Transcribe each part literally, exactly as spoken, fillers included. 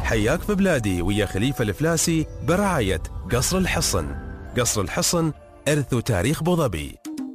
حياك في بلادي ويا خليفة الفلاسي برعاية قصر الحصن. قصر الحصن إرث وتاريخ أبوظبي.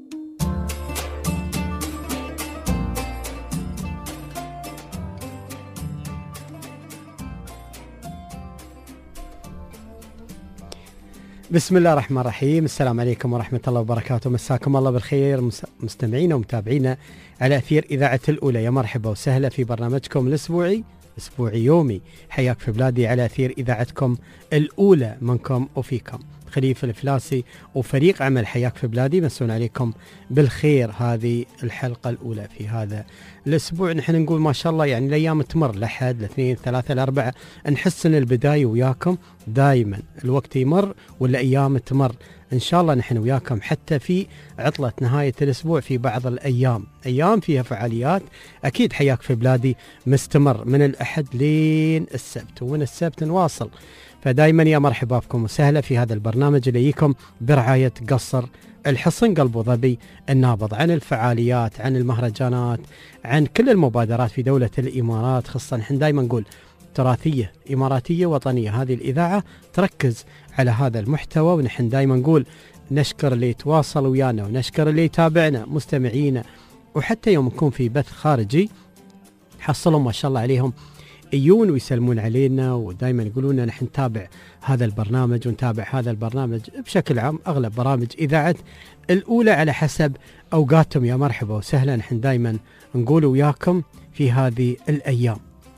بسم الله الرحمن الرحيم. السلام عليكم ورحمة الله وبركاته. مساكم الله بالخير مستمعينا ومتابعينا على أثير إذاعة الأولى. يا مرحبا وسهلا في برنامجكم الأسبوعي أسبوعي يومي حياك في بلادي على أثير إذاعتكم الأولى منكم وفيكم. خليفة الفلاسي وفريق عمل حياك في بلادي مسؤول عليكم بالخير هذه الحلقة الأولى في هذا الأسبوع. نحن نقول ما شاء الله يعني الأيام تمر، الأحد الاثنين الثلاثة الأربعة، نحس أن البداية وياكم دائما الوقت يمر والأيام تمر. إن شاء الله نحن وياكم حتى في عطلة نهاية الأسبوع في بعض الأيام أيام فيها فعاليات. أكيد حياك في بلادي مستمر من الأحد لين السبت، ومن السبت نواصل. فدايما يا مرحبا بكم وسهلا في هذا البرنامج اللي يجيكم برعاية قصر الحصن قلب أبوظبي النابض، عن الفعاليات، عن المهرجانات، عن كل المبادرات في دولة الإمارات. خاصة نحن دايما نقول تراثية إماراتية وطنية، هذه الإذاعة تركز على هذا المحتوى. ونحن دايما نقول نشكر اللي يتواصل ويانا ونشكر اللي يتابعنا مستمعينا، وحتى يوم نكون في بث خارجي حصلهم ما شاء الله عليهم يجون ويسلمون علينا، ودائما يقولون نحن نتابع هذا البرنامج ونتابع هذا البرنامج. بشكل عام أغلب برامج إذاعة الأولى على حسب أوقاتهم. يا مرحبا وسهلا، نحن دائما نقول وياكم في هذه الأيام.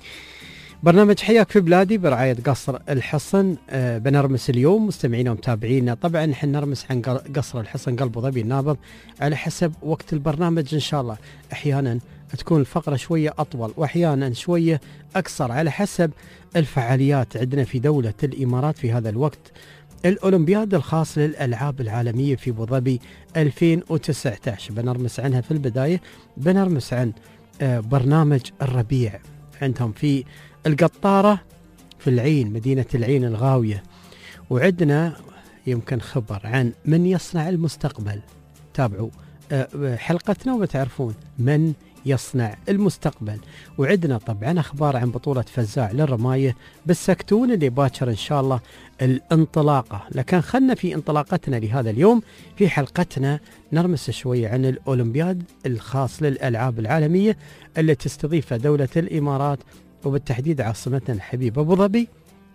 برنامج حياك في بلادي برعاية قصر الحصن. أه بنرمس اليوم مستمعينا ومتابعينا، طبعا نحن نرمس عن قصر الحصن قلب أبوظبي النابض على حسب وقت البرنامج إن شاء الله. أحيانا تكون الفقرة شوية أطول وأحيانا شوية أقصر على حسب الفعاليات عندنا في دولة الإمارات في هذا الوقت. الأولمبياد الخاص للألعاب العالمية في أبوظبي ألفين وتسعة عشر بنرمس عنها. في البداية بنرمس عن أه برنامج الربيع عندهم في القطارة في العين، مدينة العين الغاوية، وعندنا يمكن خبر عن من يصنع المستقبل. تابعوا حلقتنا وبتعرفون من يصنع المستقبل. وعندنا طبعا أخبار عن بطولة فزاع للرماية بالسكتون اللي باكر إن شاء الله الانطلاقة. لكن خلنا في انطلاقتنا لهذا اليوم في حلقتنا نرمس شوية عن الأولمبياد الخاص للألعاب العالمية اللي تستضيفها دولة الإمارات وبالتحديد عاصمتنا الحبيبة أبوظبي.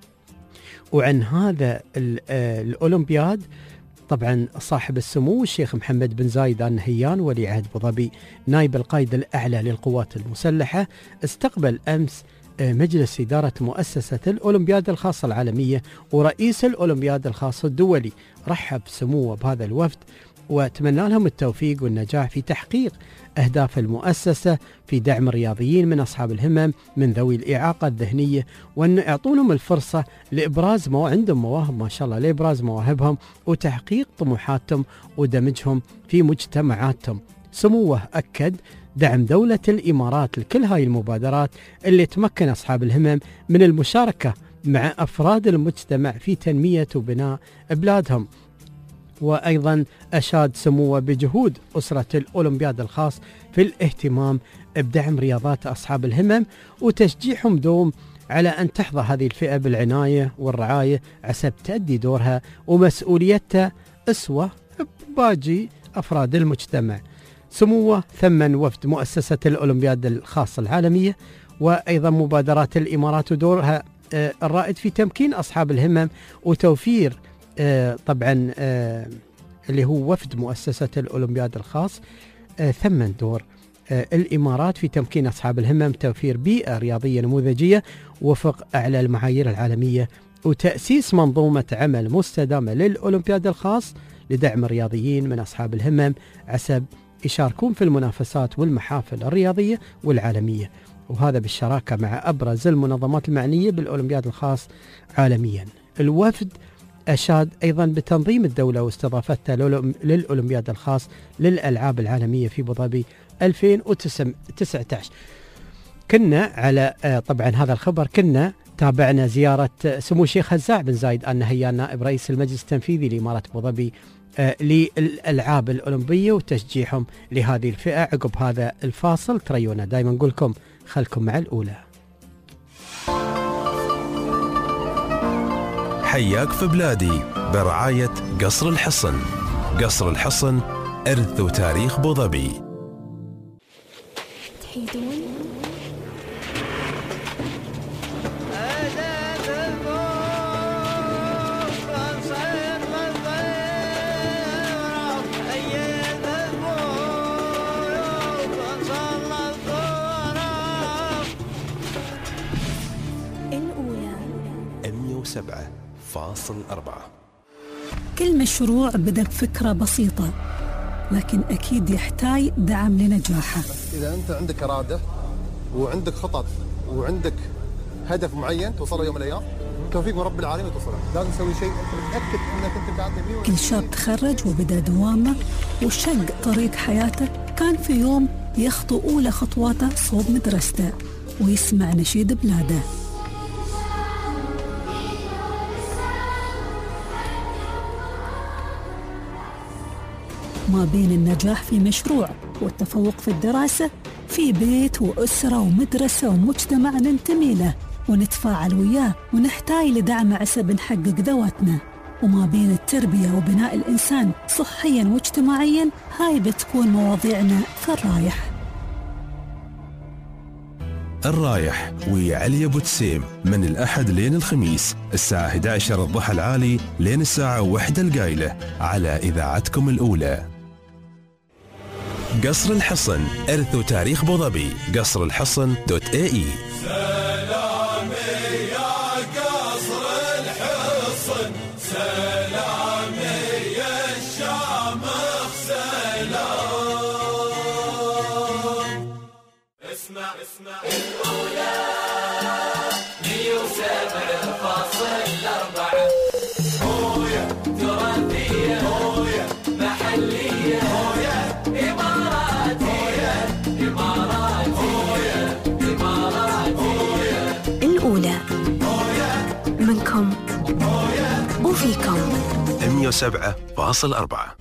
وعن هذا الأولمبياد طبعا صاحب السمو الشيخ محمد بن زايد آل نهيان ولي عهد أبوظبي نائب القائد الأعلى للقوات المسلحة استقبل أمس مجلس إدارة مؤسسة الأولمبياد الخاصة العالمية ورئيس الأولمبياد الخاص الدولي. رحب سموه بهذا الوفد واتمنى لهم التوفيق والنجاح في تحقيق أهداف المؤسسة في دعم الرياضيين من أصحاب الهمم من ذوي الإعاقة الذهنية، وأن يعطونهم الفرصة لإبراز ما عندهم مواهب ما شاء الله لإبراز مواهبهم وتحقيق طموحاتهم ودمجهم في مجتمعاتهم. سموه أكد دعم دولة الإمارات لكل هاي المبادرات اللي تمكن أصحاب الهمم من المشاركة مع أفراد المجتمع في تنمية وبناء بلادهم. وأيضا أشاد سموه بجهود أسرة الأولمبياد الخاص في الاهتمام بدعم رياضات أصحاب الهمم وتشجيعهم دوم على أن تحظى هذه الفئة بالعناية والرعاية عسب تأدي دورها ومسؤوليتها أسوة باقي أفراد المجتمع. سموه ثمن وفد مؤسسة الأولمبياد الخاصة العالمية وأيضا مبادرات الإمارات ودورها الرائد في تمكين أصحاب الهمم وتوفير آه طبعا آه اللي هو وفد مؤسسة الأولمبياد الخاص. آه ثمن دور آه الإمارات في تمكين أصحاب الهمم توفير بيئة رياضية نموذجية وفق أعلى المعايير العالمية وتأسيس منظومة عمل مستدامة للأولمبياد الخاص لدعم الرياضيين من أصحاب الهمم عسب يشاركون في المنافسات والمحافل الرياضية والعالمية، وهذا بالشراكة مع أبرز المنظمات المعنية بالأولمبياد الخاص عالميا. الوفد أشاد أيضا بتنظيم الدولة واستضافتها للأولمبياد الخاص للألعاب العالمية في أبوظبي ألفين وتسعة عشر. كنا على طبعا هذا الخبر كنا تابعنا زيارة سمو الشيخ هزاع بن زايد آل نهيان نائب رئيس المجلس التنفيذي لإمارة أبوظبي للألعاب الأولمبية وتشجيعهم لهذه الفئة. عقب هذا الفاصل تريونا دائما نقول لكم خلكم مع الأولى. حياك في بلادي برعاية قصر الحصن. قصر الحصن إرث وتاريخ بوظبي. تحيدون مئة وسبعة فاصل أربعة. كل مشروع بدأ بفكرة بسيطة، لكن أكيد يحتاج دعم لنجاحه. إذا أنت عندك إرادة وعندك خطط وعندك هدف معين توصله يوم من الأيام، توفيق من رب العالمين توصله. لازم تسوي شيء أنت متأكد أنك أنت قاعد تبيه. كل شاب تخرج وبدأ دوامه وشق طريق حياته، كان في يوم يخطو أولى خطواته صوب مدرسته ويسمع نشيد بلاده. ما بين النجاح في مشروع والتفوق في الدراسة، في بيت وأسرة ومدرسة ومجتمع ننتمي له ونتفاعل وياه ونحتاج لدعم عسى نحقق ذواتنا. وما بين التربية وبناء الإنسان صحياً واجتماعياً، هاي بتكون مواضيعنا في الرايح. الرايح ويا علي أبو تسيم من الأحد لين الخميس الساعة إحدى عشرة الضحى العالي لين الساعة واحدة القايلة على إذاعتكم الأولى. قصر الحصن إرث وتاريخ بوظبي. قصر الحصن دوت اي اي. سلامي يا قصر الحصن، سلامي يا الشامخ، سلام. اسمع اسمع الأولى مئة وسبعة فاصل أربعة. هويا تراثية، هويا محلية، هويا إماراتية، إماراتية، إماراتية. الأولى منكم وفيكم. مئة وسبعة فاصل أربعة.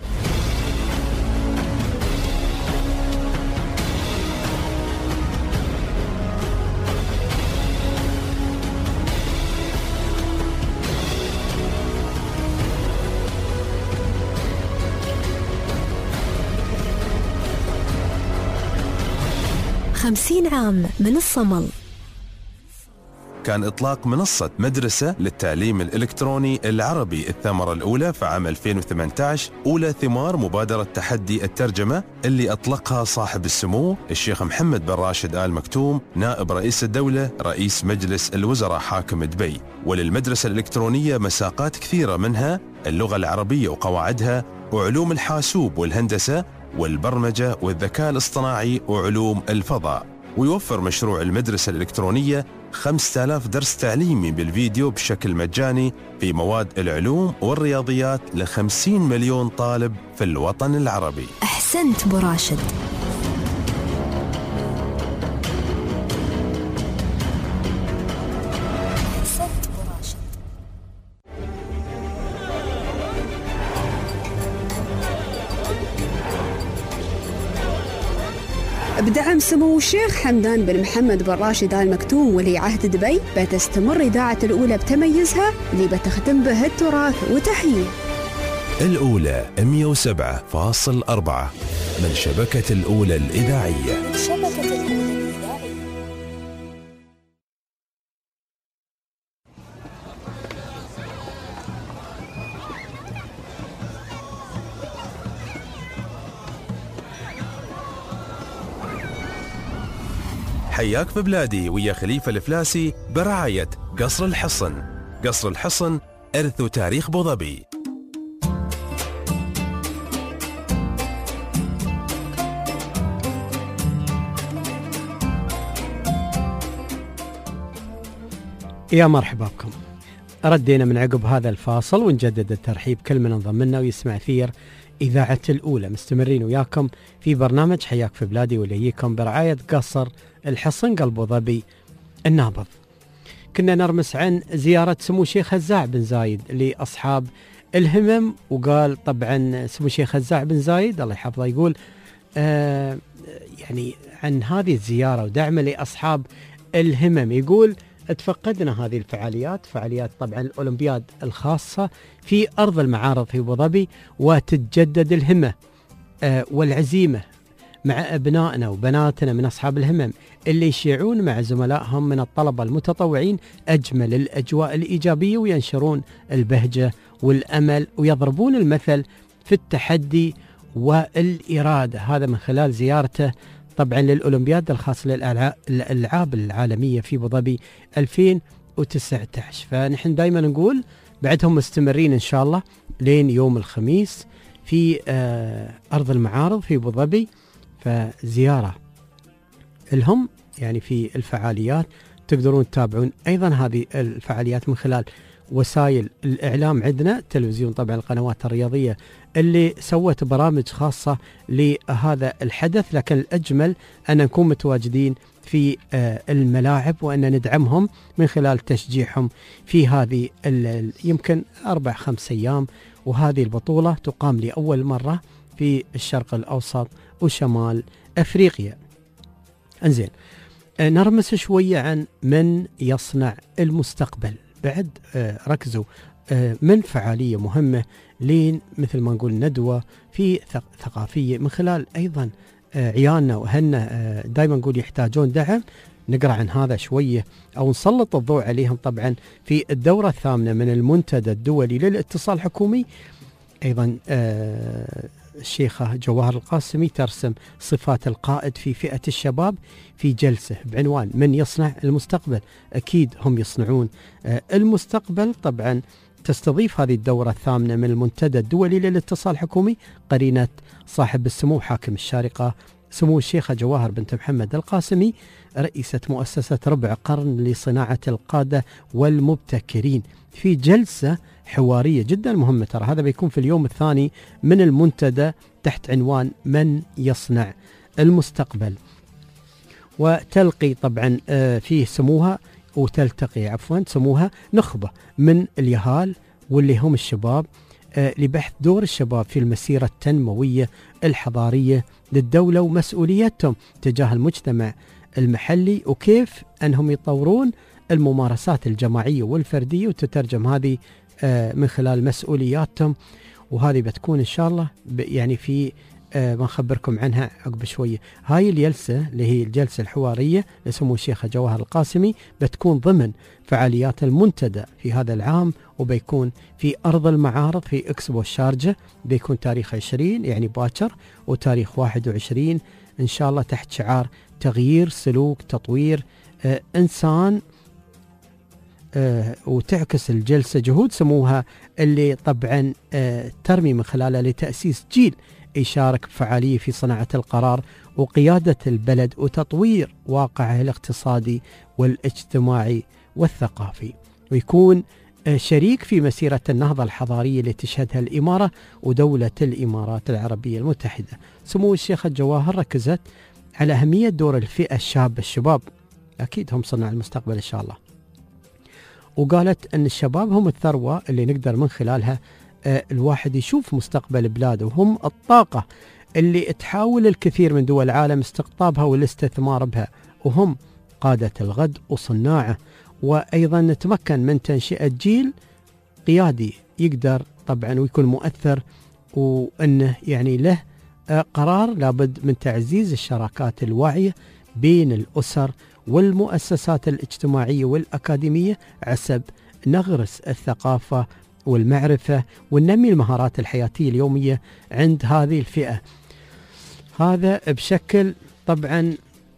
خمسين عام من الصمل. كان إطلاق منصة مدرسة للتعليم الإلكتروني العربي الثمرة الأولى في عام ألفين وثمانية عشر، أولى ثمار مبادرة تحدي الترجمة اللي أطلقها صاحب السمو الشيخ محمد بن راشد آل مكتوم نائب رئيس الدولة رئيس مجلس الوزراء حاكم دبي. وللمدرسة الإلكترونية مساقات كثيرة، منها اللغة العربية وقواعدها، وعلوم الحاسوب والهندسة والبرمجة والذكاء الاصطناعي وعلوم الفضاء. ويوفر مشروع المدرسة الإلكترونية خمسة آلاف درس تعليمي بالفيديو بشكل مجاني في مواد العلوم والرياضيات لخمسين مليون طالب في الوطن العربي. أحسنت أبو راشد. بدعم سمو الشيخ حمدان بن محمد بن راشد آل مكتوم ولي عهد دبي، بتستمر إذاعة الأولى بتميزها اللي بتخدم به التراث وتحييه. الأولى مئة وسبعة فاصل أربعة من شبكة الأولى الإذاعية. شبكة الأولى الإذاعية. حياك في بلادي ويا خليفة الفلاسي برعاية قصر الحصن. قصر الحصن إرث وتاريخ بوظبي. يا مرحبا بكم. ردينا من عقب هذا الفاصل ونجدد الترحيب كل من انضم لنا ويسمع ثير إذاعة الأولى. مستمرين وياكم في برنامج حياك في بلادي وليكم برعاية قصر الحصن قلب ظبي النابض. كنا نرمس عن زيارة سمو الشيخ هزاع بن زايد لأصحاب الهمم، وقال طبعا سمو الشيخ هزاع بن زايد الله يحفظه يقول آه يعني عن هذه الزيارة ودعمه لأصحاب الهمم، يقول تفقدنا هذه الفعاليات، فعاليات طبعا الأولمبياد الخاصة في أرض المعارض في أبو ظبي، وتتجدد الهمة آه والعزيمة مع أبنائنا وبناتنا من أصحاب الهمم اللي يشيعون مع زملائهم من الطلبة المتطوعين أجمل الأجواء الإيجابية، وينشرون البهجة والأمل ويضربون المثل في التحدي والإرادة، هذا من خلال زيارته طبعا للأولمبياد الخاص للألعاب العالمية في أبو ظبي ألفين وتسعة عشر. فنحن دائما نقول بعدهم مستمرين إن شاء الله لين يوم الخميس في آه أرض المعارض في أبو ظبي، فزيارة لهم يعني في الفعاليات. تقدرون تتابعون أيضا هذه الفعاليات من خلال وسائل الإعلام، عندنا تلفزيون طبعا القنوات الرياضية اللي سوت برامج خاصة لهذا الحدث، لكن الأجمل أن نكون متواجدين في الملاعب وأن ندعمهم من خلال تشجيعهم في هذه يمكن أربع خمس أيام. وهذه البطولة تقام لأول مرة في الشرق الأوسط وشمال أفريقيا. انزين، نرمس شوية عن من يصنع المستقبل. بعد ركزوا من فعالية مهمة لين مثل ما نقول ندوة في ثقافية من خلال أيضا عيالنا وأهلنا دائما نقول يحتاجون دعم، نقرأ عن هذا شوية أو نسلط الضوء عليهم. طبعا في الدورة الثامنة من المنتدى الدولي للاتصال الحكومي أيضا الشيخة جواهر القاسمي ترسم صفات القائد في فئة الشباب في جلسة بعنوان من يصنع المستقبل. أكيد هم يصنعون المستقبل. طبعا تستضيف هذه الدورة الثامنة من المنتدى الدولي للاتصال الحكومي قرينة صاحب السمو حاكم الشارقة سمو الشيخة جواهر بنت محمد القاسمي، رئيسة مؤسسة ربع قرن لصناعة القادة والمبتكرين، في جلسة حوارية جدا مهمة. ترى هذا بيكون في اليوم الثاني من المنتدى تحت عنوان من يصنع المستقبل. وتلقي طبعا فيه سموها وتلتقي عفوا سموها نخبة من اليهال واللي هم الشباب لبحث دور الشباب في المسيرة التنموية الحضارية للدولة ومسؤوليتهم تجاه المجتمع المحلي، وكيف أنهم يطورون الممارسات الجماعية والفردية وتترجم هذه من خلال مسؤولياتهم. وهذه بتكون إن شاء الله يعني في ما نخبركم عنها عقب شوية. هاي الجلسة اللي هي الجلسة الحوارية لسمو الشيخة جواهر القاسمي بتكون ضمن فعاليات المنتدى في هذا العام، وبيكون في أرض المعارض في إكسبو الشارجة، بيكون تاريخ عشرين يعني باكر وتاريخ واحد وعشرين إن شاء الله تحت شعار تغيير سلوك تطوير آه إنسان. آه وتعكس الجلسة جهود سموها اللي طبعا آه ترمي من خلالها لتأسيس جيل يشارك بفعالية في صناعة القرار وقيادة البلد وتطوير واقعه الاقتصادي والاجتماعي والثقافي، ويكون شريك في مسيرة النهضة الحضارية اللي تشهدها الإمارة ودولة الإمارات العربية المتحدة. سمو الشيخة جواهر ركزت على أهمية دور الفئة الشابة الشباب، أكيد هم صنع المستقبل إن شاء الله، وقالت أن الشباب هم الثروة اللي نقدر من خلالها الواحد يشوف مستقبل بلاده، وهم الطاقة اللي تحاول الكثير من دول العالم استقطابها والاستثمار بها، وهم قادة الغد وصناعه. وأيضا نتمكن من تنشئة جيل قيادي يقدر طبعا ويكون مؤثر، وأنه يعني له قرار لابد من تعزيز الشراكات الواعية بين الأسر والمؤسسات الاجتماعية والأكاديمية عسب نغرس الثقافة والمعرفة وننمي المهارات الحياتية اليومية عند هذه الفئة. هذا بشكل طبعا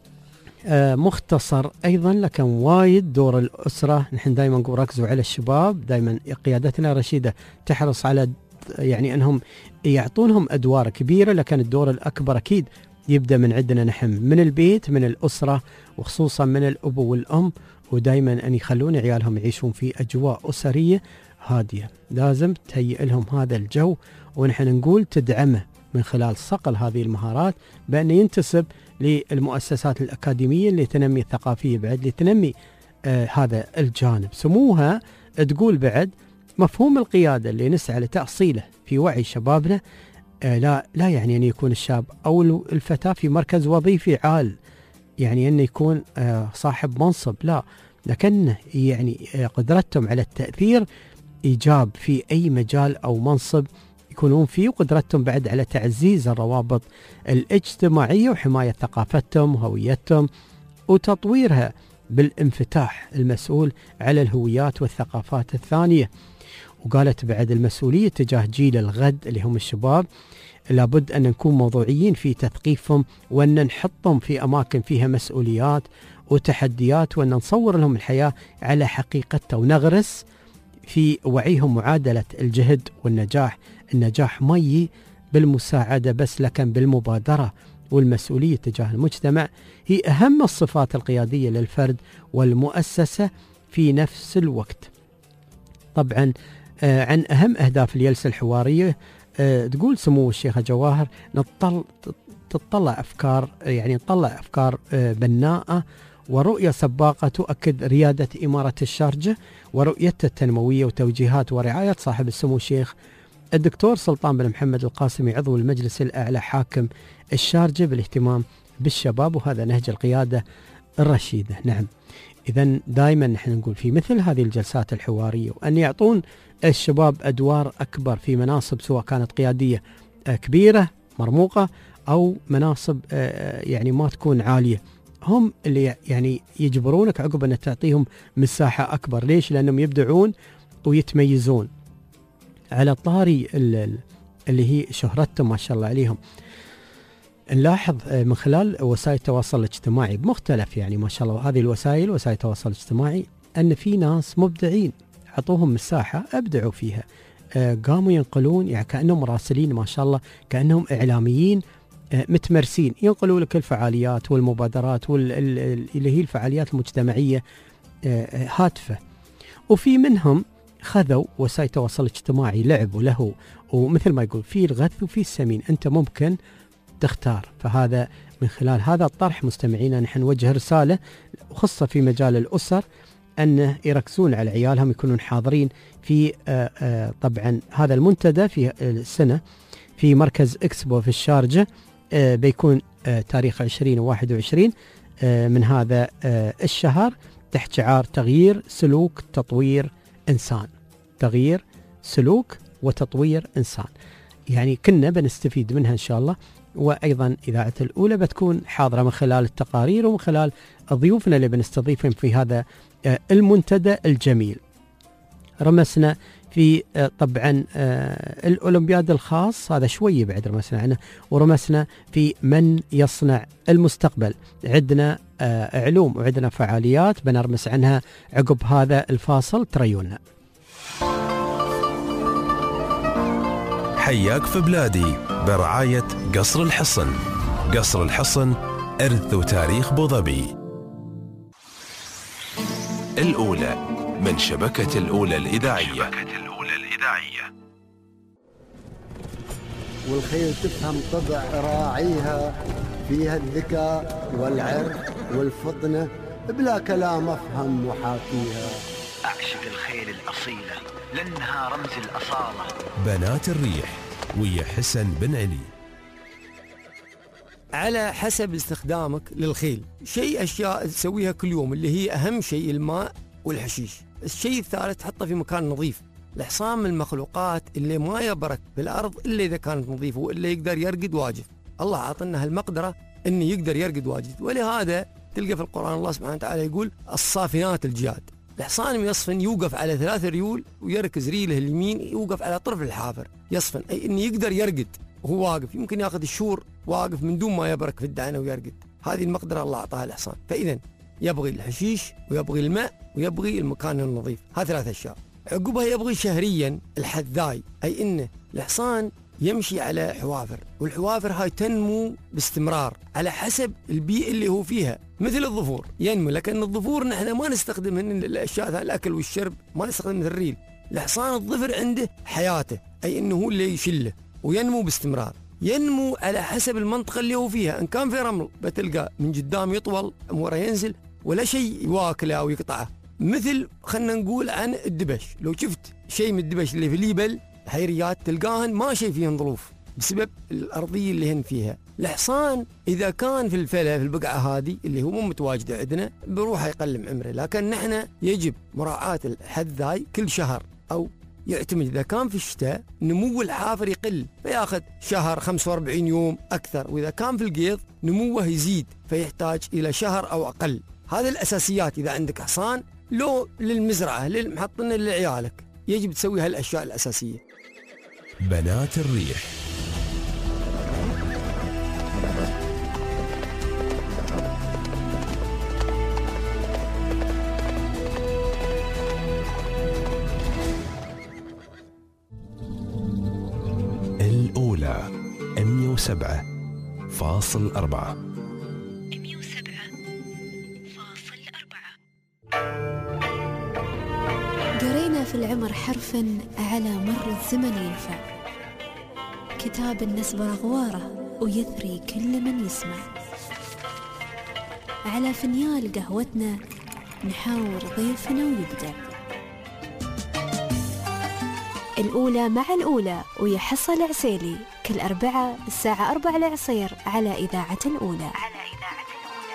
مختصر أيضا، لكن وايد دور الأسرة. نحن دائما نقول ركزوا على الشباب، دائما قيادتنا رشيدة تحرص على يعني أنهم يعطونهم أدوار كبيرة، لكن الدور الأكبر أكيد يبدأ من عندنا نحن من البيت من الأسرة، وخصوصا من الأب والأم، ودائما أن يخلون عيالهم يعيشون في أجواء أسرية هادية. لازم تهيئ لهم هذا الجو، ونحن نقول تدعمه من خلال صقل هذه المهارات بأن ينتسب للمؤسسات الأكاديمية اللي تنمي الثقافية بعد اللي تنمي آه هذا الجانب. سموها تقول بعد مفهوم القيادة اللي نسعى لتأصيله في وعي شبابنا آه لا لا يعني أن يكون الشاب أو الفتاة في مركز وظيفي عال، يعني أن يكون آه صاحب منصب، لا، لكن يعني قدرتهم على التأثير إيجاب في أي مجال أو منصب يكونون فيه، وقدرتهم بعد على تعزيز الروابط الاجتماعية وحماية ثقافتهم وهويتهم وتطويرها بالانفتاح المسؤول على الهويات والثقافات الثانية. وقالت بعد المسؤولية تجاه جيل الغد اللي هم الشباب، لابد أن نكون موضوعيين في تثقيفهم، وأن نحطهم في أماكن فيها مسؤوليات وتحديات، وأن نصور لهم الحياة على حقيقتها، ونغرس في وعيهم معادلة الجهد والنجاح. النجاح ما يجي بالمساعدة بس، لكن بالمبادرة والمسؤولية تجاه المجتمع هي أهم الصفات القيادية للفرد والمؤسسة في نفس الوقت. طبعا آه عن أهم أهداف الجلسة الحوارية، آه تقول سمو الشيخة جواهر نطل تطلع أفكار، يعني نطلع أفكار آه بناءة ورؤية سباقة تؤكد ريادة إمارة الشارجة ورؤيته التنموية وتوجيهات ورعاية صاحب السمو الشيخ الدكتور سلطان بن محمد القاسمي عضو المجلس الأعلى حاكم الشارجة بالاهتمام بالشباب، وهذا نهج القيادة الرشيدة. نعم، إذن دائما نحن نقول في مثل هذه الجلسات الحوارية وأن يعطون الشباب أدوار أكبر في مناصب سواء كانت قيادية كبيرة مرموقة أو مناصب يعني ما تكون عالية، هم اللي يعني يجبرونك عقب أن تعطيهم مساحة أكبر. ليش؟ لأنهم يبدعون ويتميزون على طاري اللي هي شهرتهم ما شاء الله عليهم. نلاحظ من خلال وسائل التواصل الاجتماعي بمختلف يعني ما شاء الله هذه الوسائل وسائل التواصل الاجتماعي أن في ناس مبدعين عطوهم مساحة أبدعوا فيها، قاموا ينقلون يعني كأنهم مراسلين ما شاء الله، كأنهم إعلاميين متمرسين، ينقلوا لك الفعاليات والمبادرات واللي هي الفعاليات المجتمعية هادفة. وفي منهم خذوا وسائل التواصل الاجتماعي لعبوا له، ومثل ما يقول في الغث وفي السمين، أنت ممكن تختار. فهذا من خلال هذا الطرح مستمعينا نحن نوجه رسالة خاصة في مجال الأسر أن يركزون على عيالهم، يكونون حاضرين في آآ آآ طبعا هذا المنتدى في السنة في مركز إكسبو في الشارجة، بيكون تاريخ عشرين وواحد وعشرين من هذا الشهر تحت شعار تغيير سلوك تطوير إنسان. تغيير سلوك وتطوير إنسان، يعني كنا بنستفيد منها إن شاء الله. وأيضا إذاعة الأولى بتكون حاضرة من خلال التقارير ومن خلال ضيوفنا اللي بنستضيفهم في هذا المنتدى الجميل. رمسنا في طبعا الأولمبياد الخاص، هذا شوية بعد رمسنا عنه، ورمسنا في من يصنع المستقبل. عندنا علوم وعندنا فعاليات بنرمس عنها عقب هذا الفاصل، تريونا. حياك في بلادي برعاية قصر الحصن. قصر الحصن إرث وتاريخ بوظبي. الأولى من شبكة الأولى الإذاعية. شبكة الأولى الإذاعية. والخيل تفهم طبع راعيها، فيها الذكاء والعرق والفطنة، بلا كلام أفهم وحاكيها. أعشق الخيل الأصيلة لأنها رمز الأصالة. بنات الريح ويا حسن بن علي. على حسب استخدامك للخيل، شيء أشياء تسويها كل يوم اللي هي أهم شيء الماء والحشيش. الشيء الثالث تحطه في مكان نظيف. الحصان من المخلوقات اللي ما يبرك بالأرض إلا إذا كانت نظيفة، وإلا يقدر يرقد واجد. الله عطنا هالمقدرة إنه يقدر يرقد واجد، ولهذا تلقى في القرآن الله سبحانه وتعالى يقول الصافنات الجياد. الحصان يصفن يوقف على ثلاث ريول ويركز ريله اليمين يوقف على طرف الحافر يصفن، أي إنه يقدر يرقد وهو واقف. يمكن ياخذ الشهور واقف من دون ما يبرك في الدعنة ويرقد. هذه المقدرة الله أعطاها الحصان. فإذا يبغي الحشيش ويبغي الماء ويبغي المكان النظيف، هذه ثلاث أشياء. عقبها يبغي شهريا الحذاي، أي إنه الحصان يمشي على حوافر، والحوافر هاي تنمو باستمرار على حسب البيئة اللي هو فيها. مثل الظفور ينمو، لكن الظفور نحن ما نستخدم من الأشياء الأكل والشرب، ما نستخدم مثل الريل. الحصان الظفر عنده حياته، أي إنه هو اللي يشله وينمو باستمرار. ينمو على حسب المنطقة اللي هو فيها. إن كان في رمل بتلقى من قدام يطول، من ورا ينزل، ولا شيء يواكله أو يقطعه. مثل خلنا نقول عن الدبش، لو شفت شيء من الدبش اللي في ليبل حيريات تلقاهن ما شيء فيهن ظلوف، بسبب الأرضية اللي هن فيها. الحصان إذا كان في الفلا في البقعة هذه اللي هو مو متواجدة عندنا بروح يقلم عمره، لكن نحن يجب مراعاة الحد هاي كل شهر، أو يعتمد إذا كان في الشتاء نمو الحافر يقل فياخذ شهر خمسة وأربعين يوم أكثر، وإذا كان في القيض نموه يزيد فيحتاج إلى شهر أو أقل. هذه الأساسيات إذا عندك حصان لو للمزرعة للمحطنة لعيالك يجب تسوي هالأشياء الأساسية. بنات الريح. الأولى مئة وسبعة فاصل أربعة. مئة وسبعة فاصل أربعة. قرينا في العمر حرفا على مر الزمن ينفع، كتاب النسبة غواره ويثري كل من يسمع. على فنيال قهوتنا نحاور ضيفنا ويبدع. الأولى مع الأولى ويحصل العسيلي كل أربعة الساعة أربعة العصير على إذاعة الأولى. على إذاعة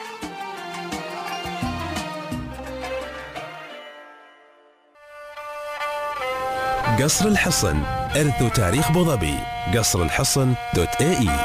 الأولى. قصر الحصن، إرث وتاريخ أبو ظبي. قصر الحصن دوت اي اي.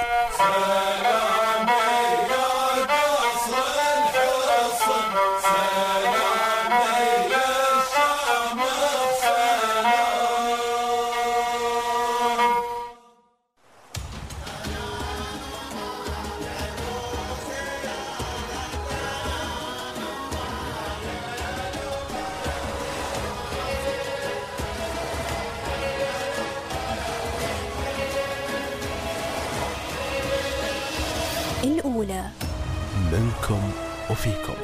الأولى منكم وفيكم.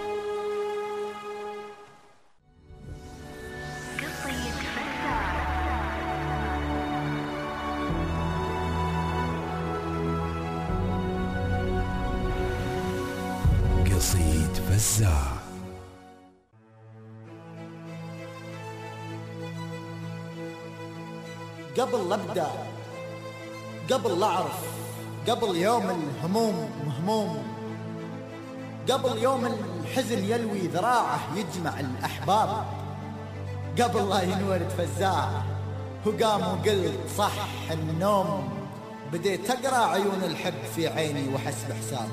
قصيد فزاع. قبل لا ابدا، قبل لا اعرف، قبل يوم الهموم مهموم، قبل يوم الحزن يلوي ذراعه يجمع الأحباب، قبل لا ينولد فزاع وقام وقلت صح النوم، بديت أقرأ عيون الحب في عيني وحسب حساب.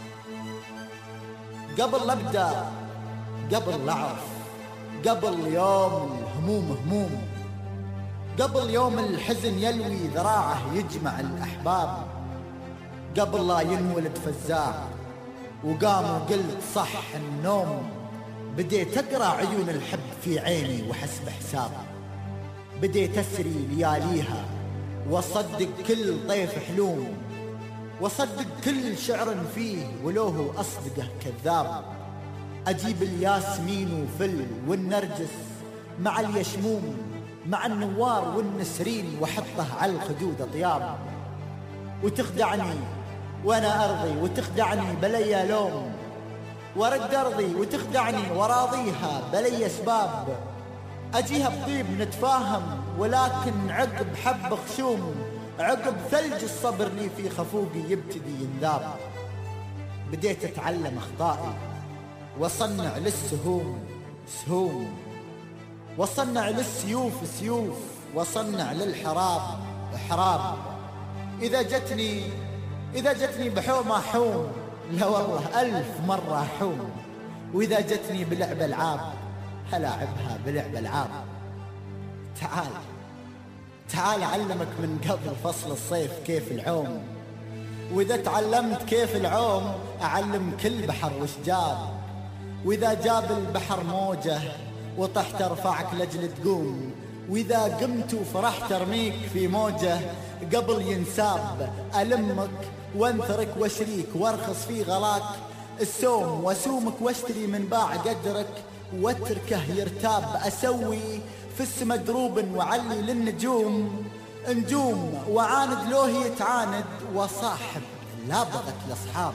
قبل لا ابدا، قبل لا اعرف، قبل يوم الهموم هموم، قبل يوم الحزن يلوي ذراعه يجمع الأحباب، قبل لا ينولد فزاع وقام وقلت صح النوم، بديت أقرأ عيون الحب في عيني وحسب حساب. بديت أسري لياليها وأصدق كل طيف حلوم، وأصدق كل شعر فيه ولو هو أصدقه كذاب. أجيب الياسمين وفل والنرجس مع اليشموم، مع النوار والنسرين، وحطه على الخدود أطياب. وتخدعني وأنا أرضي وتخدعني بلي لوم، ورد أرضي وتخدعني وراضيها بلي أسباب. أجيها بطيب نتفاهم ولكن عقب حب خشوم، عقب ثلج الصبر لي في خفوقي يبتدي ينذاب. بديت أتعلم أخطائي وصنع للسهوم سهوم، وصنع للسيوف سيوف، وصنع للحراب حراب. إذا جتني إذا جتني بحومة حوم، لا والله ألف مرة حوم. وإذا جتني بلعب ألعاب هلاعبها بلعب ألعاب. تعال تعال أعلمك من قبل فصل الصيف كيف العوم، وإذا تعلمت كيف العوم أعلم كل بحر وش جاب. وإذا جاب البحر موجه وطحت أرفعك لجل تقوم، وإذا قمت وفرحت أرميك في موجه قبل ينساب. ألمك وانثرك واشريك وارخص في غلاك السوم، واسومك واشتري من باع قدرك واتركه يرتاب. أسوي في السما دروب وعلي للنجوم نجوم، وعاند لوه يتعاند وصاحب لا بغت الأصحاب.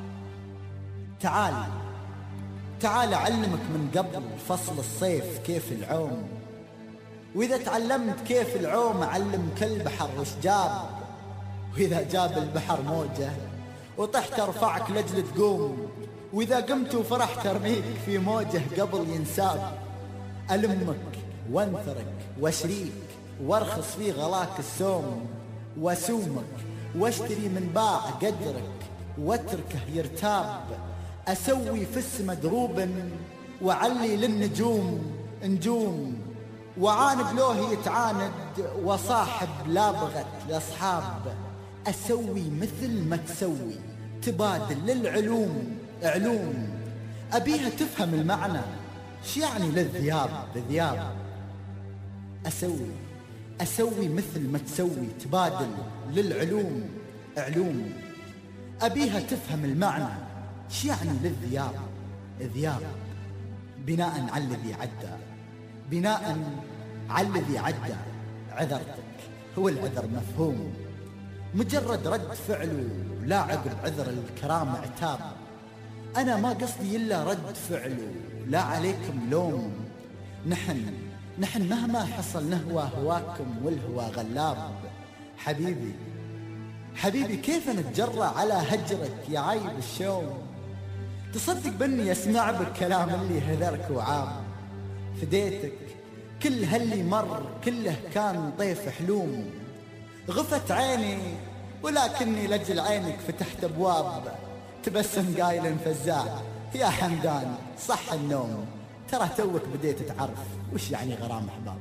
تعال تعال أعلمك من قبل فصل الصيف كيف العوم، وإذا تعلمت كيف العوم أعلم كل بحر وش جاب. وإذا جاب البحر موجة وطحت أرفعك لجل تقوم، وإذا قمت وفرحت أرميك في موجه قبل ينساب. ألمك وانثرك واشريك وارخص في غلاك السوم، واسومك واشتري من باع قدرك واتركه يرتاب. أسوي في السما دروبا وعلي للنجوم نجوم، وعاند لوه يتعاند وصاحب لا بغت الأصحاب. أسوي مثل ما تسوي تبادل للعلوم علوم، أبيها تفهم المعنى ش يعني للذياب ذياب. أسوي أسوي مثل ما تسوي تبادل للعلوم علوم، أبيها تفهم المعنى ش يعني للذياب ذياب. بناء على الذي عدى بناء على الذي عدى عذرتك هو العذر مفهوم، مجرد رد فعله لا عقب عذر الكرام عتاب. أنا ما قصدي إلا رد فعله لا عليكم لوم. نحن نحن مهما حصل نهوى هواكم والهوى غلاب. حبيبي حبيبي كيف نتجرأ على هجرك يا عيب الشوم؟ تصدق بني أسمع بالكلام اللي هذرك وعاب. فديتك كل هاللي مر كله كان طيف حلوم. غفت عيني ولكني لجل عينك فتحت أبواب. تبسم قايل فزاع يا حمدان صح النوم، ترى توك بديت تعرف وش يعني غرام أحباب.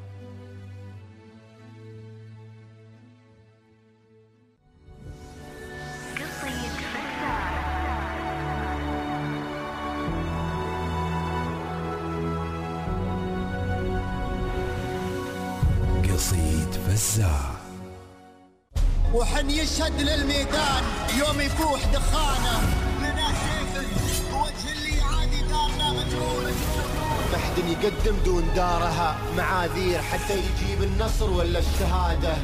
قصيد فزاع. وحن يشهد للميدان يوم يفوح دخانه، لنا سيف وجه اللي عادي دارنا مجهول. محد يقدم دون دارها معاذير حتى يجيب النصر ولا الشهادة.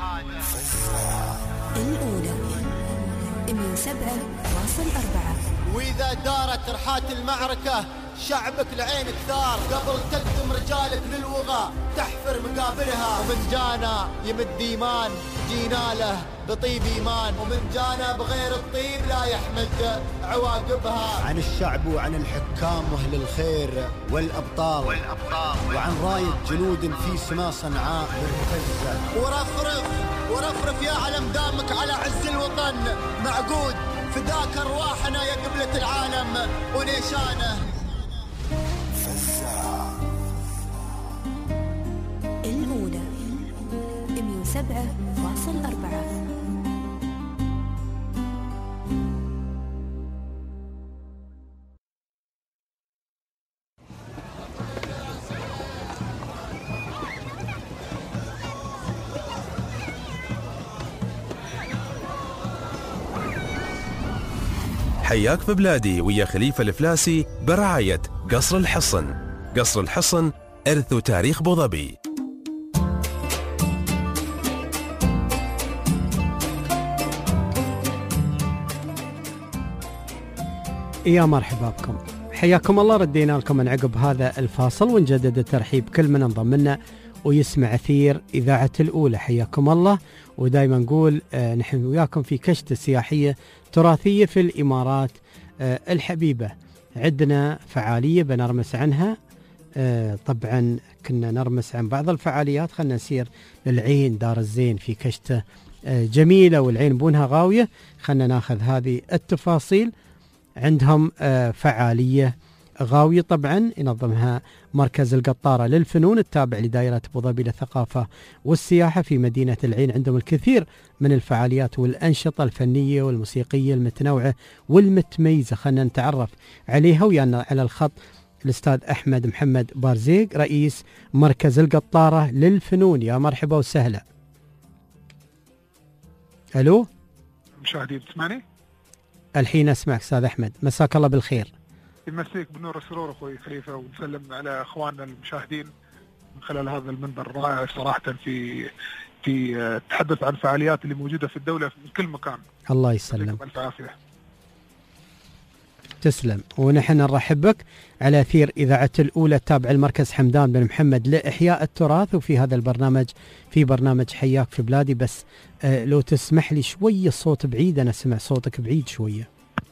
الأولى مئة وسبعة فاصل أربعة. وإذا دارت رحات المعركة شعبك لعين كثار، قبل تقدم رجالك للوغى تحفر مقابرها. ومن جانا يمد إيمان جينا له بطيب إيمان، ومن جانا بغير الطيب لا يحمد عواقبها. عن الشعب وعن الحكام وأهل الخير والأبطال, والأبطال وعن راية جنود في سما صنعاء مرتزة. ورفرف ورفرف يا علم دامك على عز الوطن معقود، فداك أرواحنا يا قبلة العالم ونيشانه. الأولى مئة وسبعة فاصل أربعة. حياك في بلادي ويا خليفة الفلاسي برعاية قصر الحصن. قصر الحصن إرث وتاريخ أبوظبي. يا مرحبا بكم، حياكم الله. ردينا لكم من عقب هذا الفاصل ونجدد الترحيب كل من انضم لنا ويسمع أثير إذاعة الأولى. حياكم الله. ودائما نقول آه نحن وياكم في كشتة سياحية تراثية في الإمارات آه الحبيبة. عندنا فعالية بنرمس عنها. آه طبعا كنا نرمس عن بعض الفعاليات. خلنا نسير للعين دار الزين في كشتة آه جميلة والعين بونها غاوية. خلنا ناخذ هذه التفاصيل. عندهم آه فعالية غاوية طبعا ينظمها مركز القطارة للفنون التابع لدائرة أبوظبي للثقافة والسياحة في مدينة العين. عندهم الكثير من الفعاليات والأنشطة الفنية والموسيقية المتنوعة والمتميزة. خلنا نتعرف عليها. ويانا على الخط الأستاذ أحمد محمد بارزيق رئيس مركز القطارة للفنون. يا مرحبا وسهلا. ألو مشاهدين تسمعني؟ الحين أسمعك أستاذ أحمد. مساك الله بالخير. يمسيك بالنور والسرور اخوي خليفه، ونسلم على اخواننا المشاهدين من خلال هذا المنبر الرائع صراحه في في التحدث عن الفعاليات اللي موجوده في الدوله في كل مكان. الله يسلم. الف عافيه. تسلم. ونحن نرحب بك على أثير إذاعة الأولى التابع المركز حمدان بن محمد لإحياء التراث، وفي هذا البرنامج في برنامج حياك في بلادي. بس آه لو تسمح لي شوية الصوت بعيد، أنا سمع صوتك بعيد شوية.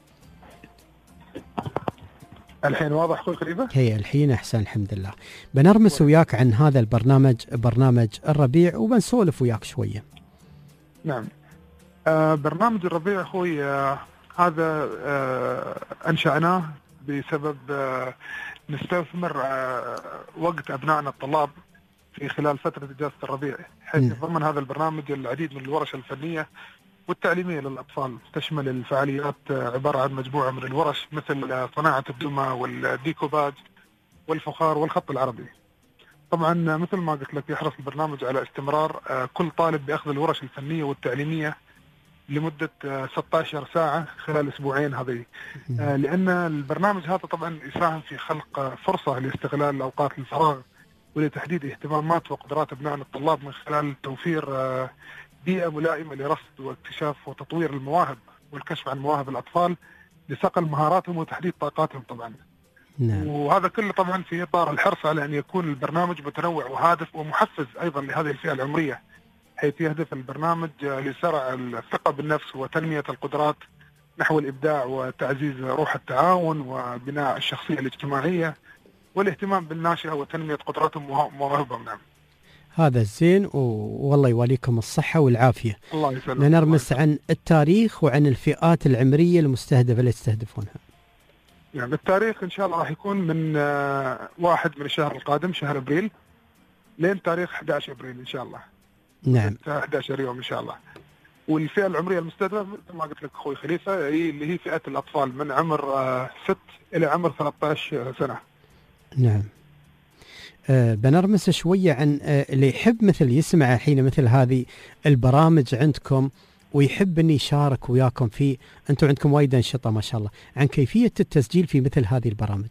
الحين واضح أخوي خليفة؟ هي الحين أحسن الحمد لله. بنرمس وياك عن هذا البرنامج، برنامج الربيع، وبنسولف وياك شوية. نعم. آه برنامج الربيع أخوي آه هذا آه أنشأناه بسبب آه نستثمر آه وقت أبنائنا الطلاب في خلال فترة إجازة الربيع، حيث يتضمن هذا البرنامج العديد من الورش الفنية والتعليمية للأطفال. تشمل الفعاليات عبارة عن مجموعة من الورش مثل صناعة الدمى والديكوباج والفخار والخط العربي. طبعا مثل ما قلت لك يحرص البرنامج على استمرار كل طالب بأخذ الورش الفنية والتعليمية لمدة ستة عشر ساعة خلال أسبوعين هذه، لأن البرنامج هذا طبعا يساهم في خلق فرصة لاستغلال أوقات الفراغ ولتحديد اهتمامات وقدرات أبنائنا الطلاب من خلال توفير بيئة ملائمة لرصد واكتشاف وتطوير المواهب والكشف عن مواهب الأطفال لصقل مهاراتهم وتحديد طاقاتهم طبعا. نعم. وهذا كله طبعا في إطار الحرص على أن يكون البرنامج متنوع وهادف ومحفز أيضا لهذه الفئة العمرية، حيث يهدف البرنامج لزرع الثقة بالنفس وتنمية القدرات نحو الإبداع وتعزيز روح التعاون وبناء الشخصية الاجتماعية والاهتمام بالناشئة وتنمية قدراتهم ومواهبهم. نعم. هذا الزين، والله يواليكم الصحة والعافية. الله يسلمك. نرمس عن التاريخ وعن الفئات العمرية المستهدفة اللي يستهدفونها. يعني التاريخ إن شاء الله راح يكون من واحد من الشهر القادم شهر أبريل لين تاريخ أحد عشر أبريل إن شاء الله. نعم. أحد عشر يوم إن شاء الله. والفئة العمرية المستهدفة مثل ما قلت لك أخوي خليفة هي اللي هي فئة الأطفال من عمر ست إلى عمر ثلاثة عشر سنة. نعم. آه بنرمس شوية عن آه اللي يحب مثل يسمع الحين مثل هذه البرامج عندكم ويحب أن يشارك وياكم في، أنتم عندكم وايد أنشطة ما شاء الله، عن كيفية التسجيل في مثل هذه البرامج.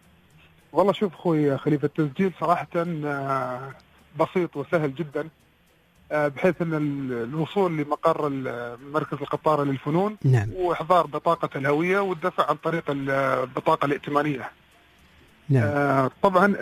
والله شوف أخوي خليفة، التسجيل صراحة آه بسيط وسهل جدا، آه بحيث أن الوصول لمقر مركز القطارة للفنون. نعم. وإحضار بطاقة الهوية والدفع عن طريق البطاقة الائتمانية. نعم. آه طبعا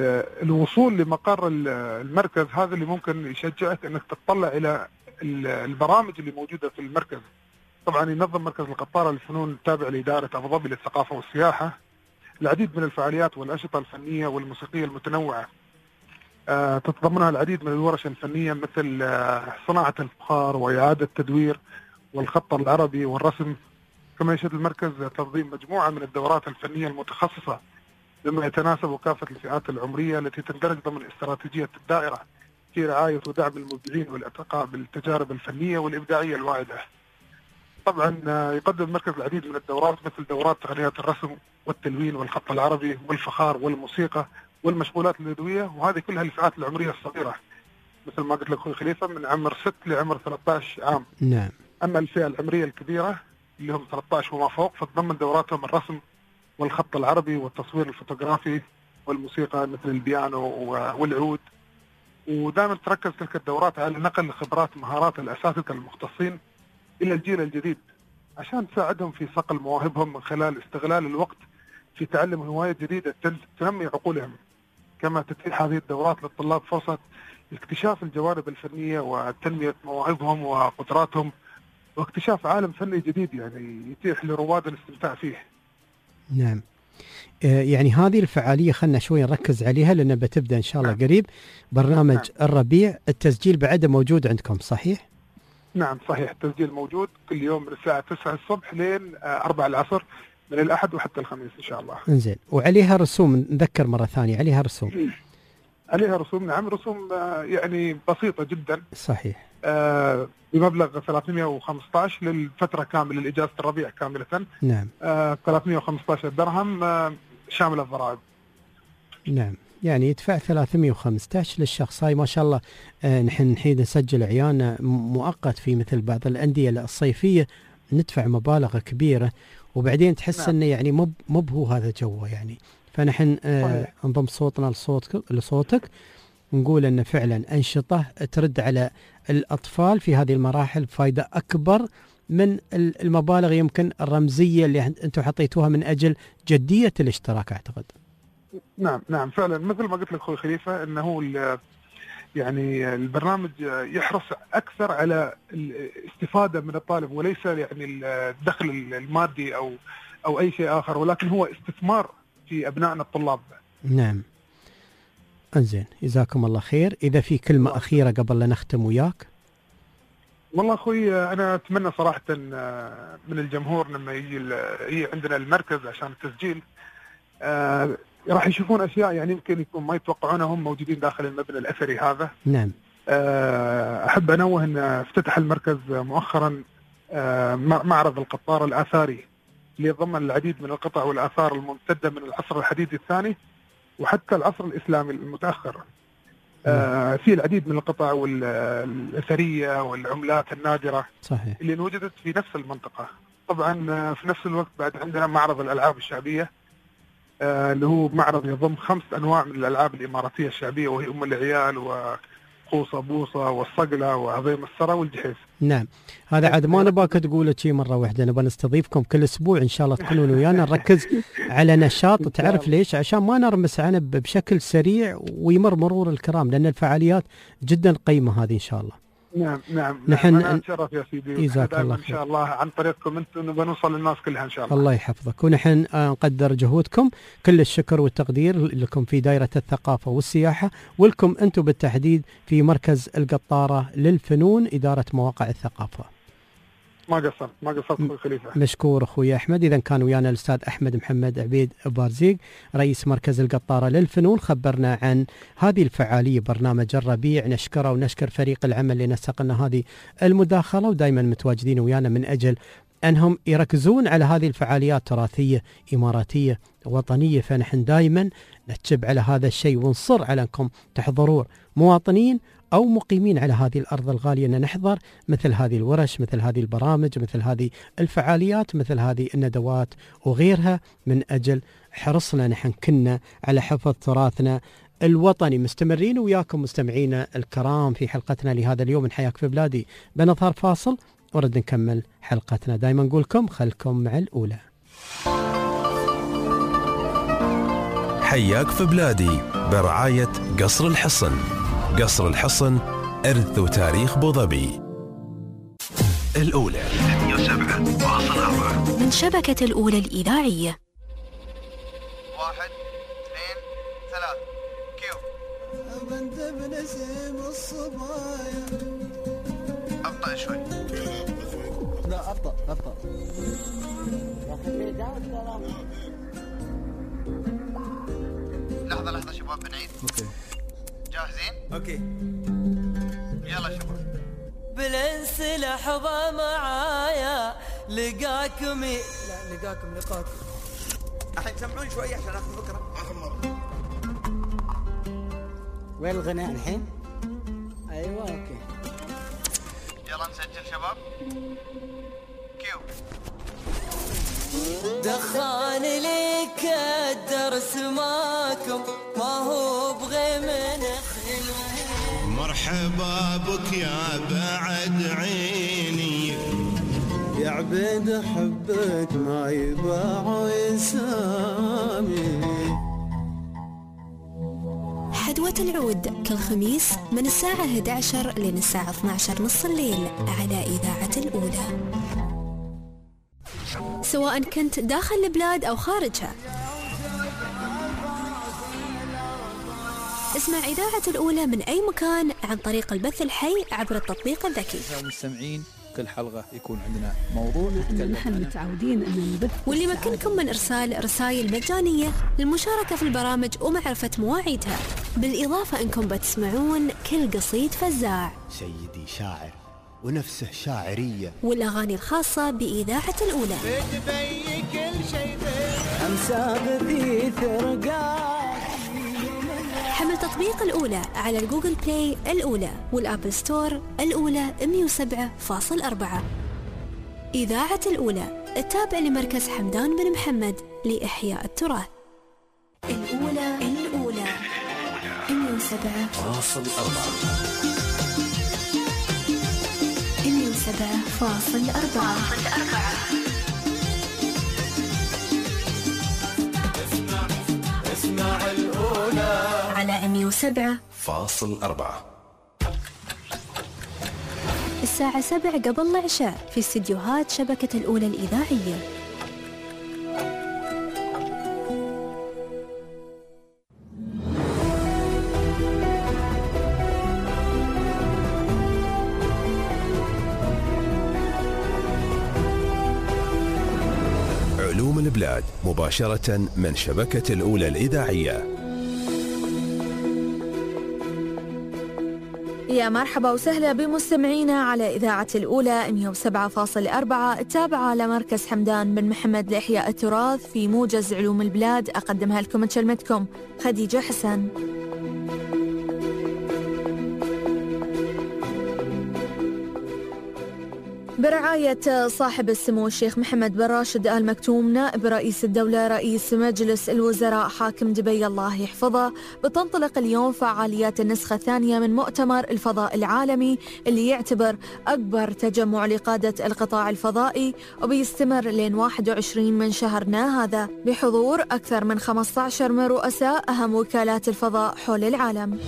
الوصول لمقر المركز هذا اللي ممكن يشجعك انك تطلع الى البرامج اللي موجوده في المركز. طبعا ينظم مركز القطاره للفنون التابع لاداره ابو ظبي للثقافه والسياحه العديد من الفعاليات والانشطه الفنيه والموسيقيه المتنوعه، آه تتضمنها العديد من الورش الفنيه مثل آه صناعه الفخار واعاده تدوير والخط العربي والرسم. كما يشهد المركز تنظيم مجموعه من الدورات الفنيه المتخصصه بما يتناسب كافة الفئات العمرية التي تندرج ضمن استراتيجية الدائرة في رعاية ودعم المبدعين والارتقاء بالتجارب الفنية والإبداعية الواعدة. طبعا يقدم المركز العديد من الدورات مثل دورات تقنيات الرسم والتلوين والخط العربي والفخار والموسيقى والمشغولات اليدوية، وهذه كلها الفئات العمرية الصغيرة مثل ما قلت لك أخوي خليفة من عمر ست لعمر ثلاثة عشر عام. نعم. أما الفئة العمرية الكبيرة اللي هم ثلاثة عشر وما فوق فتضمن دوراتهم الرسم والخط العربي والتصوير الفوتوغرافي والموسيقى مثل البيانو والعود. ودائما تركز تلك الدورات على نقل خبرات مهارات الأساتذة المختصين إلى الجيل الجديد عشان تساعدهم في صقل مواهبهم من خلال استغلال الوقت في تعلم هوايات جديدة تنمي عقولهم. كما تتيح هذه الدورات للطلاب فرصة اكتشاف الجوانب الفنية وتنمية مواهبهم وقدراتهم واكتشاف عالم فني جديد يعني يتيح لرواد الاستمتاع فيه. نعم. آه يعني هذه الفعالية خلنا شوي نركز عليها لأنها بتبدأ إن شاء الله قريب. برنامج نعم. الربيع التسجيل بعده موجود عندكم صحيح؟ نعم صحيح، التسجيل موجود كل يوم من الساعة تسعة الصبح لين أربعة العصر من الأحد وحتى الخميس إن شاء الله. إنزين. وعليها رسوم، نذكر مرة ثانية عليها رسوم. عليها رسوم نعم، رسوم يعني بسيطة جدا. صحيح. آه بمبلغ ثلاثمئة وخمسة عشر للفترة كاملة لإجازة الربيع كاملة. نعم. آه ثلاثمئة وخمسة عشر درهم آه شامل الضرائب. نعم. يعني يدفع ثلاثمئة وخمسة عشر للشخص. هاي ما شاء الله. آه نحن الحين نسجل عيالنا مؤقت في مثل بعض الأندية الصيفية ندفع مبالغ كبيرة وبعدين تحس نعم. انه يعني مو مو هو هذا جوه يعني. فنحن آه نضم صوتنا لصوتك لصوتك ونقول ان فعلا انشطه ترد على الاطفال في هذه المراحل فائده اكبر من المبالغ يمكن الرمزية اللي أنتم حطيتوها من أجل جدية الاشتراك أعتقد. نعم نعم فعلا مثل ما قلت لك أخوي خليفة أنه يعني البرنامج يحرص أكثر على الاستفادة من الطالب وليس يعني الدخل المادي أو أو أي شيء آخر، ولكن هو استثمار في أبنائنا الطلاب. نعم. انزين جزاكم الله خير. إذا في كلمة الله. أخيرة قبل لا نختم وياك. والله أخوي أنا أتمنى صراحة من الجمهور لما يجي يجي عندنا المركز عشان التسجيل آه راح يشوفون أشياء يعني يمكن يكون ما يتوقعونها هم موجودين داخل المبنى الأثري هذا. نعم. آه أحب أنوه أن افتتح المركز مؤخرا آه معرض القطار الآثاري اللي يضمن العديد من القطع والآثار الممتدة من العصر الحديث الثاني وحتى العصر الإسلامي المتأخر. آه في العديد من القطع والأثرية والعملات النادرة صحيح. اللي وجدت في نفس المنطقة. طبعا في نفس الوقت بعد عندنا معرض الألعاب الشعبية آه اللي هو معرض يضم خمس أنواع من الألعاب الإماراتية الشعبية وهي أم العيال وقوصة بوصة والصقلة وعظيم السرى والجحيف. نعم هذا عاد ما نباك تقوله شيء مرة واحدة، نبغى نستضيفكم كل أسبوع إن شاء الله تكونون ويانا نركز على نشاط. تعرف ليش؟ عشان ما نرمس عنب بشكل سريع ويمر مرور الكرام، لأن الفعاليات جدا قيمة هذه إن شاء الله. نعم نعم نحن أنا أتشرف يا سيدي دائما إن شاء الله عن طريقكم أنتم نبغى نوصل للناس كلها إن شاء الله. الله يحفظك، ونحن نقدر جهودكم. كل الشكر والتقدير لكم في دائرة الثقافة والسياحة، ولكم أنتم بالتحديد في مركز القطارة للفنون إدارة مواقع الثقافة. ما قصرت ما قصرت أخوي خليفة. مشكور أخوي أحمد. إذا كان ويانا الأستاذ أحمد محمد عبيد بارزيق رئيس مركز القطارة للفنون، خبرنا عن هذه الفعالية برنامج الربيع. نشكره ونشكر فريق العمل اللي نسق لنا هذه المداخلة، ودائما متواجدين ويانا من أجل أنهم يركزون على هذه الفعاليات تراثية إماراتية وطنية. فنحن دائما نتشب على هذا الشيء ونصر على أنكم تحضرون مواطنين أو مقيمين على هذه الأرض الغالية، أن نحضر مثل هذه الورش، مثل هذه البرامج، مثل هذه الفعاليات، مثل هذه الندوات وغيرها، من أجل حرصنا نحن كنا على حفظ تراثنا الوطني. مستمرين وياكم مستمعينا الكرام في حلقتنا لهذا اليوم من حياك في بلادي. بنظهر فاصل ورد نكمل حلقتنا. دائما نقولكم خلكم مع الأولى. حياك في بلادي برعاية قصر الحصن. قصر الحصن إرث وتاريخ بوظبي. الأولى من شبكة الأولى الإذاعية. واحد اثنين ثلاث كيو. أبنت بنسم الصبايا. أبطأ شوي. لا أبطأ أبطأ. لحظة لحظة شباب بنعيد. أوكي. جاهزين؟ اوكي يلا شباب. بالانس لحظة معايا لقاكم ي... لا لقاكم لقاكم. الحين سمعوني شوي عشان اخذ فكرة. اخر مرة. وين الغناء الحين؟ ايوه اوكي. يلا نسجل شباب. كيو. دخان لك الدرس ماكم ما هو بغي من خلوه. مرحبا بك يا بعد عيني يا عبيد حبك ما يباع يسامي. حدوة العود كل خميس من الساعة إحدى عشر لين الساعة اثني عشر نص الليل على إذاعة الأولى. سواء كنت داخل البلاد أو خارجها، اسمع إذاعة الأولى من أي مكان عن طريق البث الحي عبر التطبيق الذكي. المستمعين كل حلقة يكون عندنا موضوع نتكلم نحن متعودين أن نبث، واللي يمكنكم من إرسال رسائل مجانية للمشاركة في البرامج ومعرفة مواعيدها، بالإضافة أنكم بتسمعون كل قصيد فزاع، سيدي شاعر ونفسه شاعرية، والأغاني الخاصة بإذاعة الأولى. حمل تطبيق الأولى على الجوجل بلاي الأولى والآبل ستور الأولى مئة وسبعة فاصلة أربعة. إذاعة الأولى التابع لمركز حمدان بن محمد لإحياء التراث. الأولى الأولى مئة وسبعة فاصلة أربعة. مئة وسبعة وسبعة فاصل أربعة. اسمع اسمع الأولى على مية وسبعة فاصل أربعة. الساعة سبع قبل العشاء في استديوهات شبكة الأولى الإذاعية. علوم البلاد مباشرة من شبكة الأولى الإذاعية. يا مرحبا وسهلا بمستمعينا على إذاعة الأولى مية وسبعة فاصل أربعة التابعة لمركز حمدان بن محمد لإحياء التراث في موجز علوم البلاد. أقدمها لكم كلمتكم خديجة حسن. برعاية صاحب السمو الشيخ محمد بن راشد آل مكتوم نائب رئيس الدولة رئيس مجلس الوزراء حاكم دبي الله يحفظه، بتنطلق اليوم فعاليات النسخة الثانية من مؤتمر الفضاء العالمي اللي يعتبر أكبر تجمع لقادة القطاع الفضائي، وبيستمر لين واحد وعشرين من شهرنا هذا بحضور أكثر من خمسة عشر من رؤساء أهم وكالات الفضاء حول العالم.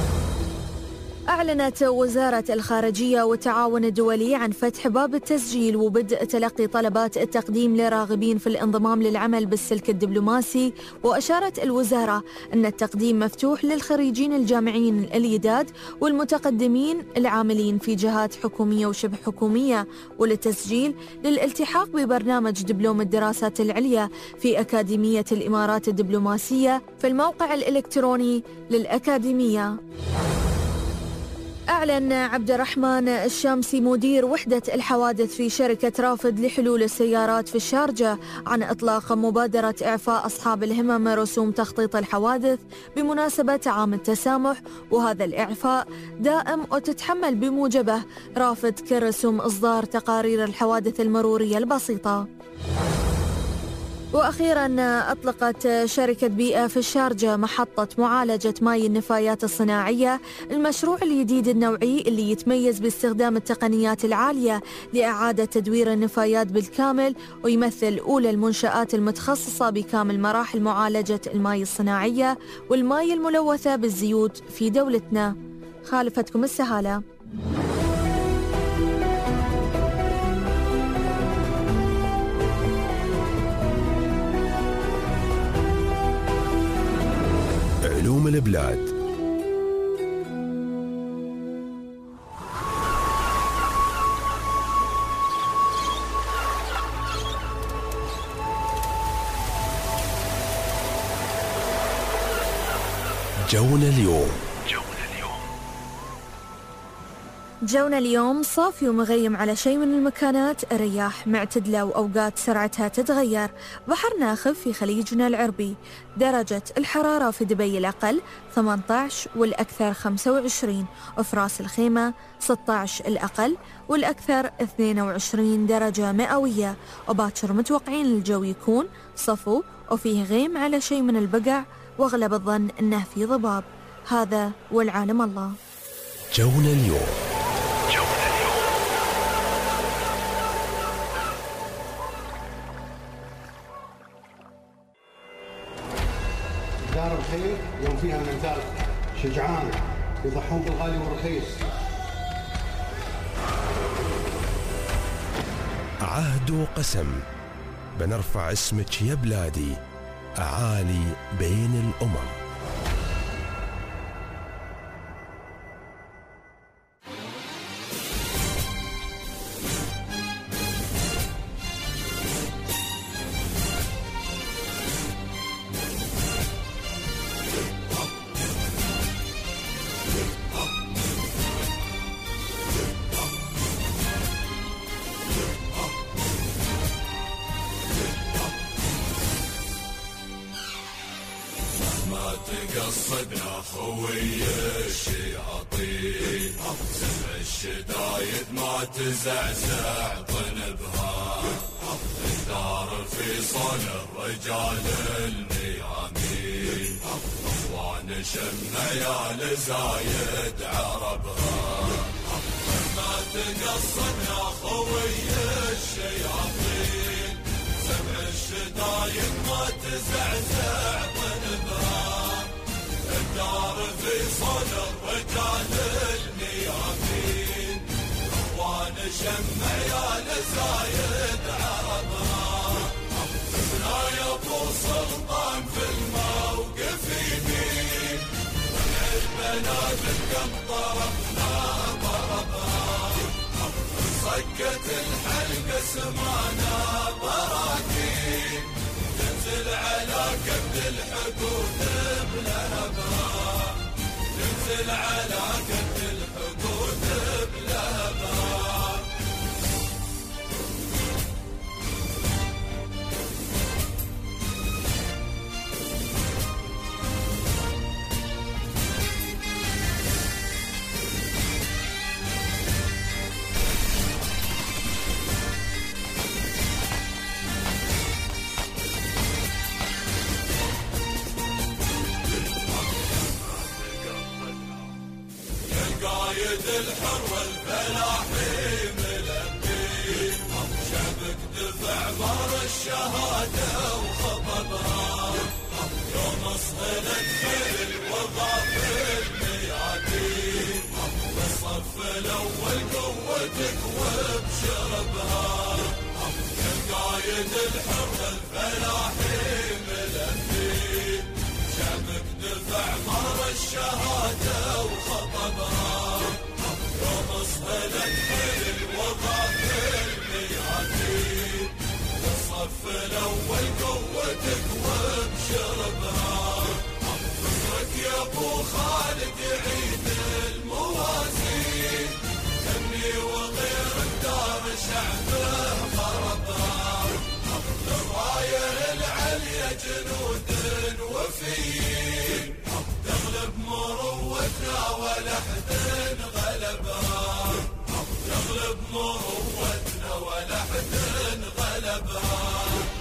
أعلنت وزارة الخارجية والتعاون الدولي عن فتح باب التسجيل وبدء تلقي طلبات التقديم لراغبين في الانضمام للعمل بالسلك الدبلوماسي، وأشارت الوزارة أن التقديم مفتوح للخريجين الجامعيين الجداد والمتقدمين العاملين في جهات حكومية وشبه حكومية، وللتسجيل للالتحاق ببرنامج دبلوم الدراسات العليا في أكاديمية الإمارات الدبلوماسية في الموقع الإلكتروني للأكاديمية. أعلن عبد الرحمن الشامسي مدير وحدة الحوادث في شركة رافد لحلول السيارات في الشارجة عن إطلاق مبادرة إعفاء أصحاب الهمم رسوم تخطيط الحوادث بمناسبة عام التسامح، وهذا الإعفاء دائم وتتحمل بموجبه رافد كرسوم إصدار تقارير الحوادث المرورية البسيطة. وأخيراً أطلقت شركة بيئة في الشارجة محطة معالجة ماء النفايات الصناعية، المشروع الجديد النوعي اللي يتميز باستخدام التقنيات العالية لإعادة تدوير النفايات بالكامل، ويمثل أولى المنشآت المتخصصة بكامل مراحل معالجة الماء الصناعية والماء الملوثة بالزيوت في دولتنا. خالفتكم السهالة. علوم البلاد. جونا اليوم. جونا اليوم صافي ومغيم على شيء من المكانات، رياح معتدلة وأوقات سرعتها تتغير، بحر ناخف في خليجنا العربي. درجة الحرارة في دبي الأقل ثمانية عشر والأكثر خمسة وعشرين، وفي راس الخيمة ستة عشر الأقل والأكثر اثنين وعشرين درجة مئوية. وباكر متوقعين الجو يكون صفو وفيه غيم على شيء من البقع، واغلب الظن أنه في ضباب. هذا والعالم الله. جونا اليوم. دار الخير يوم فيها النتاج شجعان يضحون بالغالي والرخيص. عهد وقسم بنرفع اسمك يا بلادي أعالي بين الأمم. تقصدنا خوي الشياطين، سمع الشدايد ما تزعزع طنبها، الدار الفيصل الرجال الميامين، اخوان شمع يا لزايد عربها. ما تقصدنا خوي الشياطين، سبع الشدايد ما تزعزع ذنبها، الدار في صدر رجال الميادين، اخوان شمع يا لزايد عربها، ابنا يا ابو سلطان في الموقف يمين، البنات كم ضربنا ضربها، صكت الحلقة سمعنا براكين، تنزل على كبد الحدود بلهبها، تنزل على كبد الحدود بلهبها. القايد الحر والفلاحي ملبي، شبك دفع بار الشهادة وخطبها، يوم اصطلت خير الوضع في الميادين، بالصف الاول قوتك وبشربها، القايد الحر والفلاحي ملبي، شبك دفع بار الشهادة وخطبها، يوم اصطلت خير الوضع في الميادين، بالصف الاول قوتك وبشربها، فكرك يا ابو خالد يعيد الموازين، تبني وغير الدار شعبه خربها، الرايه العليا جنود وفيين، تغلب مروتنا ولا حد غلبها، تغلب مروتنا ولا حد غلبها.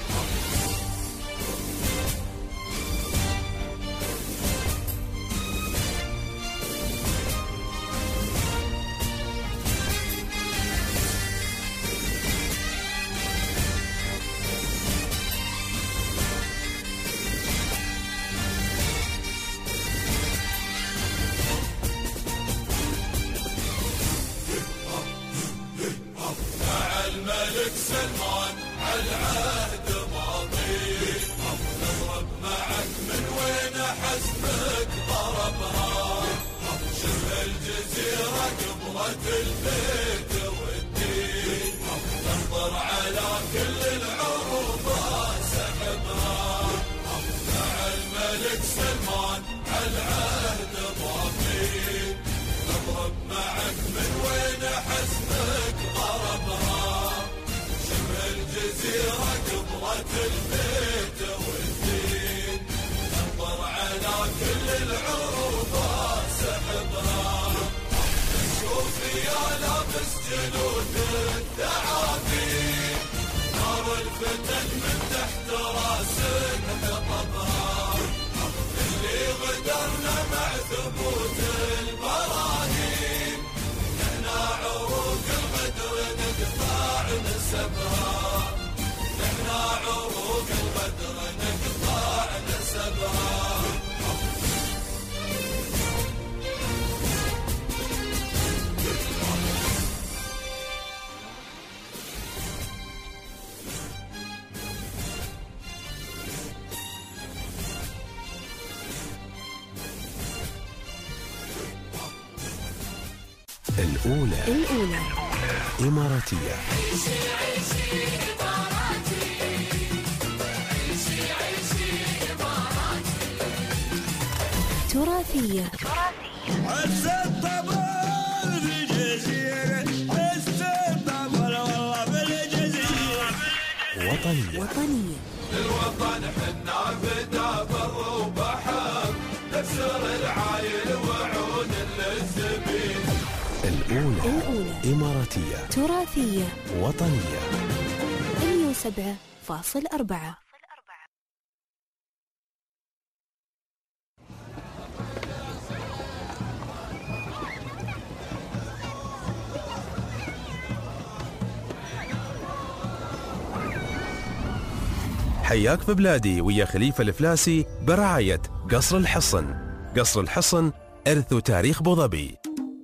الملك سلمان عالعهد ماضي، نضرب معك من وين حسبك ضربها، شبه الجزيرة قبلة البيت والدين، تنظر على كل العروبة سحبها، مع الملك سلمان عالعهد ماضي، نضرب معك من وين حسبك ضربها، شبه الجزيرة قبلة البيت والدين، تنظر على كل العروبة سحبها، شوف يا لابس جلود الثعابين، نار الفتن من تحت راسك حطبها، اللي غدرنا مع ثبوت البراهين، نحنا عروق الغدر نقطع نسبها، نحنا عروق الغدر نقطع نسبها. الأولى الأولى إماراتية. تراثية. عز الطبل بالجزيرة، عز الطبل والله بالجزيرة. وطنية. وطنية. للوطن حنا بدا بر وبحر، نكسر العايل وعود للزبين. الأولى الأولى إماراتية. تراثية. وطنية. مية وسبعة فاصل أربعة. حياك في بلادي ويا خليفة الفلاسي برعاية قصر الحصن. قصر الحصن إرث وتاريخ أبو ظبي.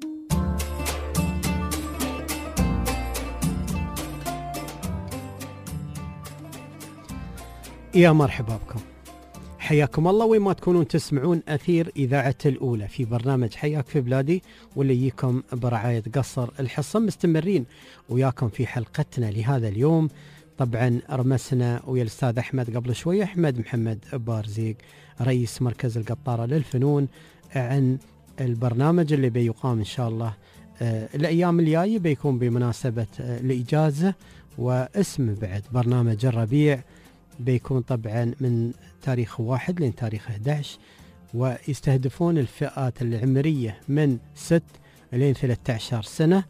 يا مرحبا بكم، حياكم الله وين ما تكونون تسمعون أثير إذاعة الأولى في برنامج حياك في بلادي، واللي يجيكم برعاية قصر الحصن. مستمرين وياكم في حلقتنا لهذا اليوم. طبعا رمسنا ويا الأستاذ أحمد قبل شوية، أحمد محمد بارزيق رئيس مركز القطارة للفنون، عن البرنامج اللي بيقام إن شاء الله آه الأيام الجاية، بيكون بمناسبة آه الإجازة، واسم بعد برنامج الربيع بيكون طبعا من تاريخ واحد لين تاريخ أحد عشر، ويستهدفون الفئات العمرية من ست لين ثلاثة عشر سنة.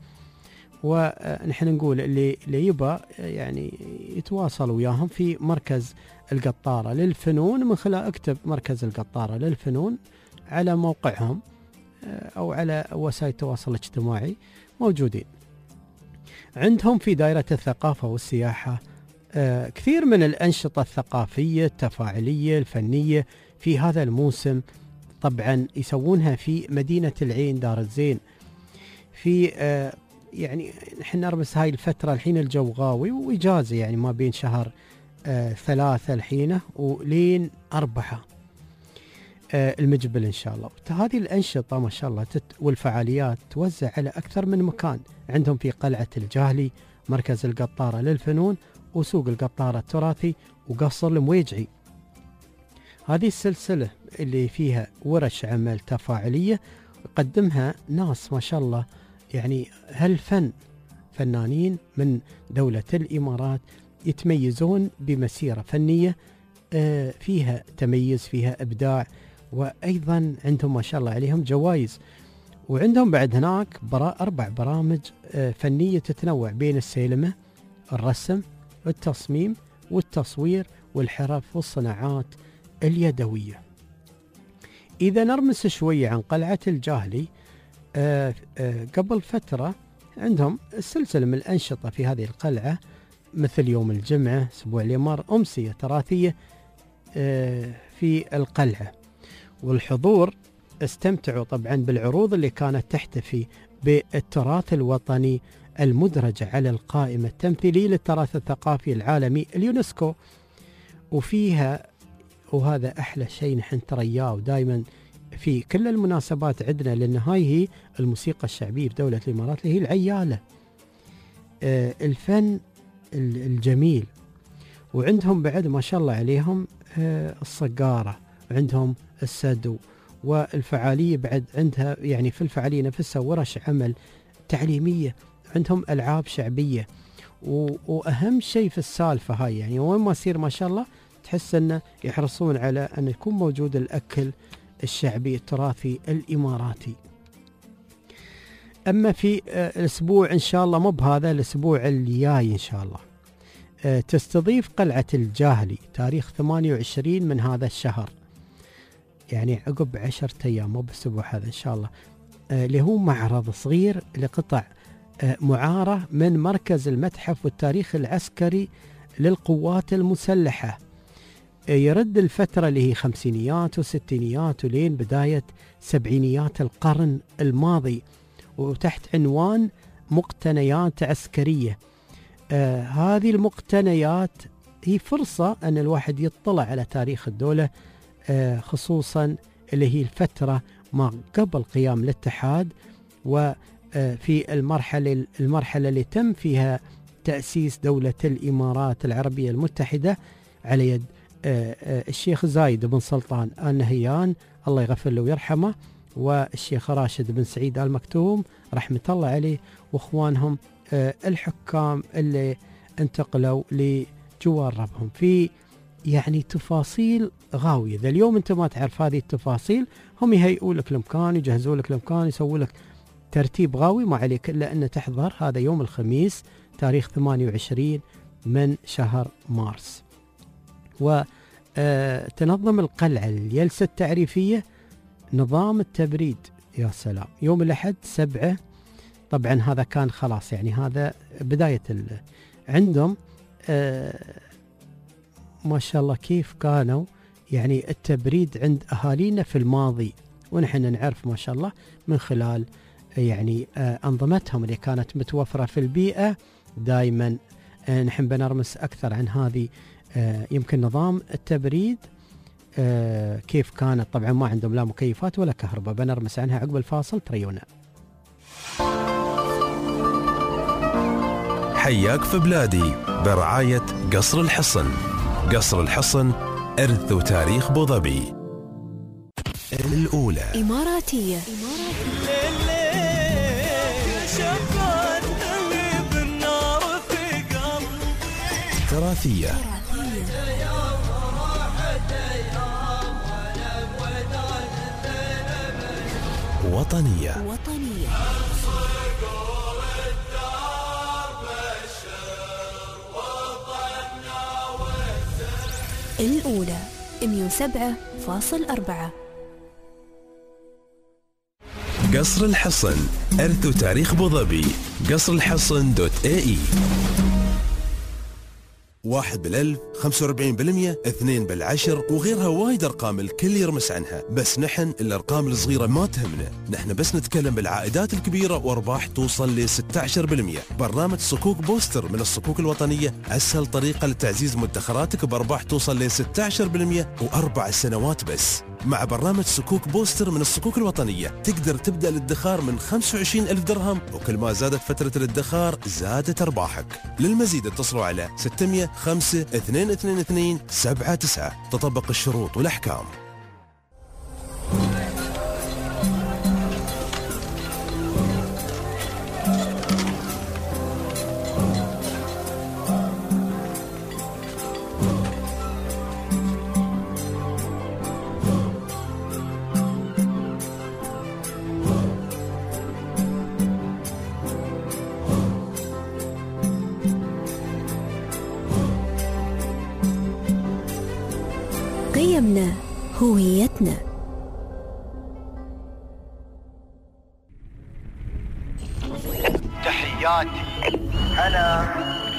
ونحن نقول اللي, اللي يبى يعني يتواصل وياهم في مركز القطارة للفنون، من خلال اكتب مركز القطارة للفنون على موقعهم أو على وسائل التواصل الاجتماعي موجودين. عندهم في دائرة الثقافة والسياحة آه كثير من الأنشطة الثقافية التفاعلية الفنية في هذا الموسم، طبعا يسوونها في مدينة العين دار الزين. في آه يعني نحن نرمس هاي الفترة الحين الجو غاوي وإجازة، يعني ما بين شهر آه ثلاثة الحين ولين أربعة آه المجبل إن شاء الله. هذه الأنشطة ما شاء الله تت والفعاليات توزع على أكثر من مكان. عندهم في قلعة الجاهلي، مركز القطارة للفنون، وسوق القطارة التراثي، وقصر المويجعي. هذه السلسلة اللي فيها ورش عمل تفاعلية يقدمها ناس ما شاء الله، يعني هالفن فنانين من دولة الإمارات يتميزون بمسيرة فنية فيها تميز فيها إبداع، وأيضا عندهم ما شاء الله عليهم جوائز. وعندهم بعد هناك برا أربع برامج فنية تتنوع بين السينما، الرسم، التصميم والتصوير والحرف والصناعات اليدوية. إذا نرمس شوية عن قلعة الجاهلي، آآ آآ قبل فترة عندهم السلسلة من الأنشطة في هذه القلعة، مثل يوم الجمعة، أسبوع اليمار، أمسية تراثية في القلعة. والحضور استمتعوا طبعا بالعروض اللي كانت تحتفي بالتراث الوطني المدرجة على القائمة التمثيلية للتراث الثقافي العالمي اليونسكو. وفيها وهذا أحلى شيء نحن ترياه ودائما في كل المناسبات عندنا، لأن هاي هي الموسيقى الشعبية في دولة الإمارات اللي هي العيالة، آه الفن الجميل. وعندهم بعد ما شاء الله عليهم آه الصقارة، وعندهم السدو، والفعالية بعد عندها يعني في الفعالية نفسها ورش عمل تعليمية، عندهم ألعاب شعبية. وأهم شيء في السالفة هاي يعني وين ما يصير ما شاء الله تحس أنه يحرصون على أن يكون موجود الأكل الشعبي التراثي الإماراتي. أما في الأسبوع إن شاء الله، مو بهذا الأسبوع الجاي إن شاء الله، تستضيف قلعة الجاهلي تاريخ ثمانية وعشرين من هذا الشهر، يعني عقب عشرة أيام، مو بالأسبوع هذا إن شاء الله، اللي هو معرض صغير لقطع معارة من مركز المتحف والتاريخ العسكري للقوات المسلحة. يرد الفترة اللي هي خمسينيات وستينيات ولين بداية سبعينيات القرن الماضي، وتحت عنوان مقتنيات عسكرية. آه هذه المقتنيات هي فرصة أن الواحد يطلع على تاريخ الدولة، آه خصوصا اللي هي الفترة ما قبل قيام الاتحاد، وفي المرحلة المرحلة اللي تم فيها تأسيس دولة الإمارات العربية المتحدة على يد الشيخ زايد بن سلطان آل نهيان الله يغفر له ويرحمه، والشيخ راشد بن سعيد آل مكتوم رحمة الله عليه، واخوانهم الحكام اللي انتقلوا لجوار ربهم في يعني تفاصيل غاوية. ذا اليوم انت ما تعرف هذه التفاصيل، هم يهيئوا لك المكان، يجهزوا لك المكان، يسووا لك ترتيب غاوي، ما عليك الا ان تحضر. هذا يوم الخميس تاريخ ثمانية وعشرين من شهر مارس. وتنظم القلعة الجلسة التعريفية نظام التبريد. يا سلام، يوم الأحد سبعة، طبعا هذا كان خلاص يعني هذا بداية عندهم ما شاء الله كيف كانوا يعني التبريد عند أهالينا في الماضي، ونحن نعرف ما شاء الله من خلال يعني آه أنظمتهم اللي كانت متوفرة في البيئة. دائما آه نحن بنرمس أكثر عن هذه آه يمكن نظام التبريد آه كيف كانت. طبعا ما عندهم لا مكيفات ولا كهرباء، بنرمس عنها عقب الفاصل، تريونا. حياك في بلادي برعاية قصر الحصن. قصر الحصن إرث وتاريخ أبو ظبي. الأولى إماراتية. تراثية. وطنية. وطنية. الأولى مئة وسبعة فاصلة أربعة. قصر الحصن إرث وتاريخ أبو ظبي. قصر الحصن دوت اي اي. واحد بالألف، خمسة وأربعين بالمية، اثنين بالعشر، وغيرها وايد أرقام الكل يرمس عنها. بس نحن الأرقام الصغيرة ما تهمنا، نحن بس نتكلم بالعائدات الكبيرة وأرباح توصل ل ستة عشر بالمية. برنامج صكوك بوستر من الصكوك الوطنية أسهل طريقة لتعزيز مدخراتك بأرباح توصل ل ستة عشر بالمية وأربع سنوات بس. مع برنامج صكوك بوستر من الصكوك الوطنية تقدر تبدأ الادخار من خمسة وعشرين ألف درهم، وكل ما زادت فترة الادخار زادت أرباحك. للمزيد اتصلوا على ستمئة خمسة اثنين اثنين اثنين سبعة تسعة. تطبق الشروط والأحكام. قيمنا هويتنا. تحياتي أنا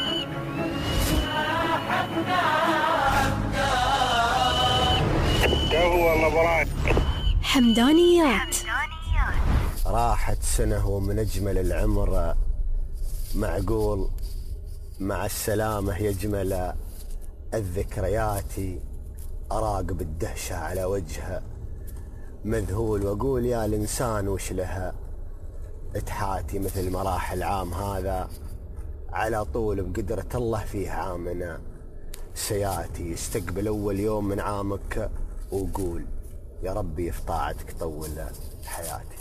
هو والله براك. حمدانيات. راحت سنة ومن أجمل العمر معقول، مع السلامة يجمل الذكريات. أراقب الدهشة على وجهها مذهول، وأقول يا الإنسان وش لها اتحاتي مثل ما راح العام هذا على طول بقدرة الله فيه عامنا سياتي. استقبل أول يوم من عامك وقول يا ربي في طاعتك طول حياتي.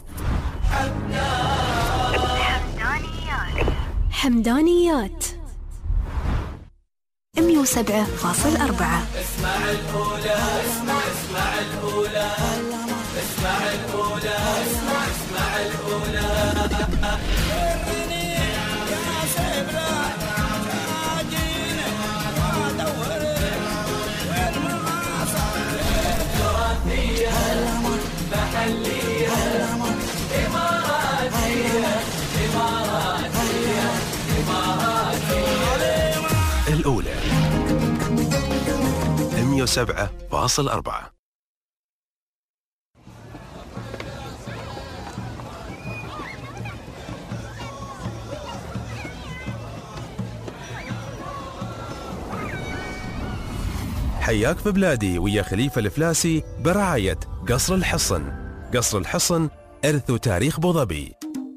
حمدانيات. حمدانيات مئة وسبعة فاصلة أربعة. اسمع الأولى، اسمع اسمع الأولى، اسمع الأولى، اسمع اسمع الأولى. محلية إماراتية إماراتية إماراتية. الأولى مئة وسبعة فاصلة أربعة. حياك في بلادي ويا خليفة الفلاسي برعاية قصر الحصن. قصر الحصن إرث وتاريخ أبو ظبي.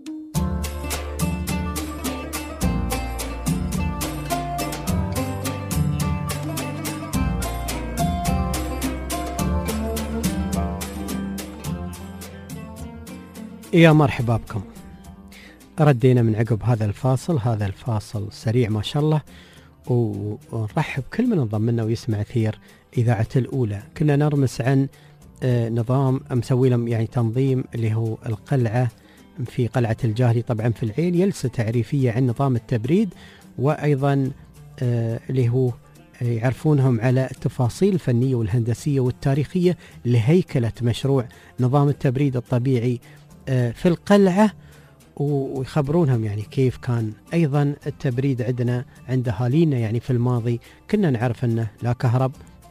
يا مرحبا بكم. ردينا من عقب هذا الفاصل، هذا الفاصل سريع ما شاء الله، ونرحب كل من انضم لنا ويسمع أثير إذاعة الأولى. كنا نرمس عن نظام مسوي لهم يعني تنظيم اللي هو القلعة في قلعة الجاهلي طبعا في العين، جلسة تعريفية عن نظام التبريد، وأيضا اللي هو يعرفونهم على التفاصيل الفنية والهندسية والتاريخية لهيكلة مشروع نظام التبريد الطبيعي في القلعة. ويخبرونهم يعني كيف كان أيضا التبريد عندنا عند أهالينا. يعني في الماضي كنا نعرف أنه لا كهرب،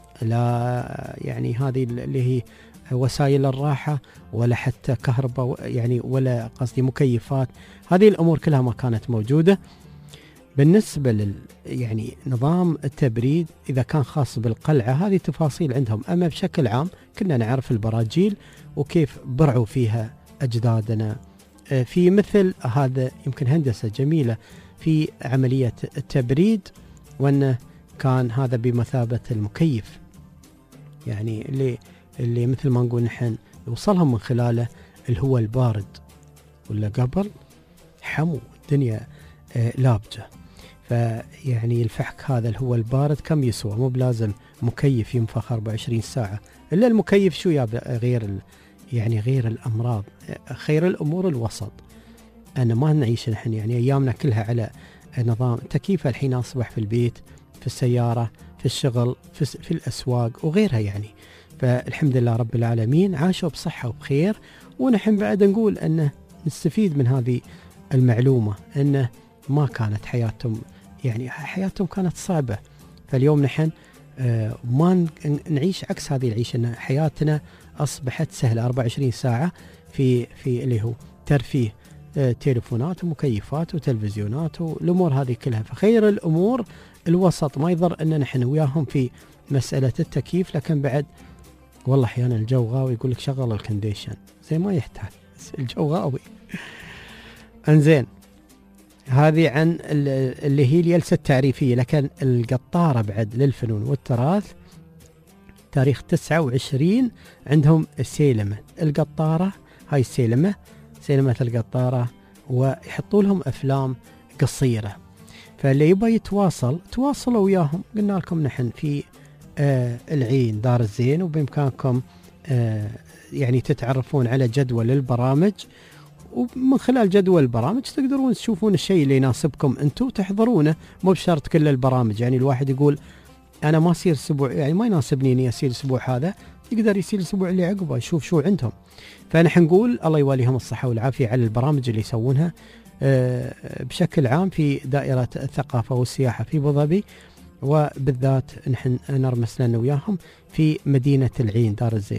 لا يعني هذه اللي هي وسائل الراحة، ولا حتى كهرباء يعني، ولا قصدي مكيفات. هذه الأمور كلها ما كانت موجودة. بالنسبة لل يعني نظام التبريد إذا كان خاص بالقلعة هذه تفاصيل عندهم، أما بشكل عام كنا نعرف البراجيل وكيف برعوا فيها أجدادنا في مثل هذا. يمكن هندسة جميلة في عملية التبريد، وأنه كان هذا بمثابة المكيف، يعني اللي اللي مثل ما نقول نحن يوصلهم من خلاله الهواء البارد، ولا قبل حمو الدنيا آه لابجة. فيعني الفحك هذا الهواء البارد كم يسوى؟ مو بلازم مكيف ينفخ أربعة وعشرين ساعة، إلا المكيف شو يا غير يعني غير الأمراض، خير الأمور الوسط. أنا ما نعيش نحن يعني أيامنا كلها على نظام تكييف، الحين أصبح في البيت، في السيارة، في الشغل، في, في الأسواق وغيرها يعني. فالحمد لله رب العالمين عاشوا بصحة وبخير، ونحن بعد نقول أنه نستفيد من هذه المعلومة، أنه ما كانت حياتهم يعني حياتهم كانت صعبة. فاليوم نحن آه ما نعيش عكس هذه العيشة، أن حياتنا أصبحت سهلة أربعة وعشرين ساعة في في اللي هو ترفيه، آه تليفونات ومكيفات وتلفزيونات والأمور هذه كلها. فخير الأمور الوسط، ما يضر أن نحن وياهم في مسألة التكييف، لكن بعد والله أحيانا الجو غاوي يقول لك شغل الكنديشن، زي ما يحتاج الجو غاوي. انزين هذه عن اللي هي الجلسة التعريفية. لكن القطارة بعد للفنون والتراث تاريخ تسعة وعشرين عندهم السيلمة. القطارة هاي السيلمة، سيلمة القطارة، ويحطوا لهم أفلام قصيرة. فاللي يبغى يتواصل تواصلوا وياهم. قلنا لكم نحن في آه العين دار الزين، وبإمكانكم آه يعني تتعرفون على جدول البرامج، ومن خلال جدول البرامج تقدرون تشوفون الشيء اللي يناسبكم انتم تحضرونه، مو بشرط كل البرامج. يعني الواحد يقول انا ما اصير اسبوع، يعني ما يناسبني اني اسير الاسبوع هذا، يقدر يصير الاسبوع اللي عقبه يشوف شو عندهم. فنحن نقول الله يواليهم الصحة والعافية على البرامج اللي يسوونها آه بشكل عام في دائرة الثقافة والسياحة في أبو ظبي، وبالذات نحن نرمس لنا وياهم في مدينة العين دار الزين.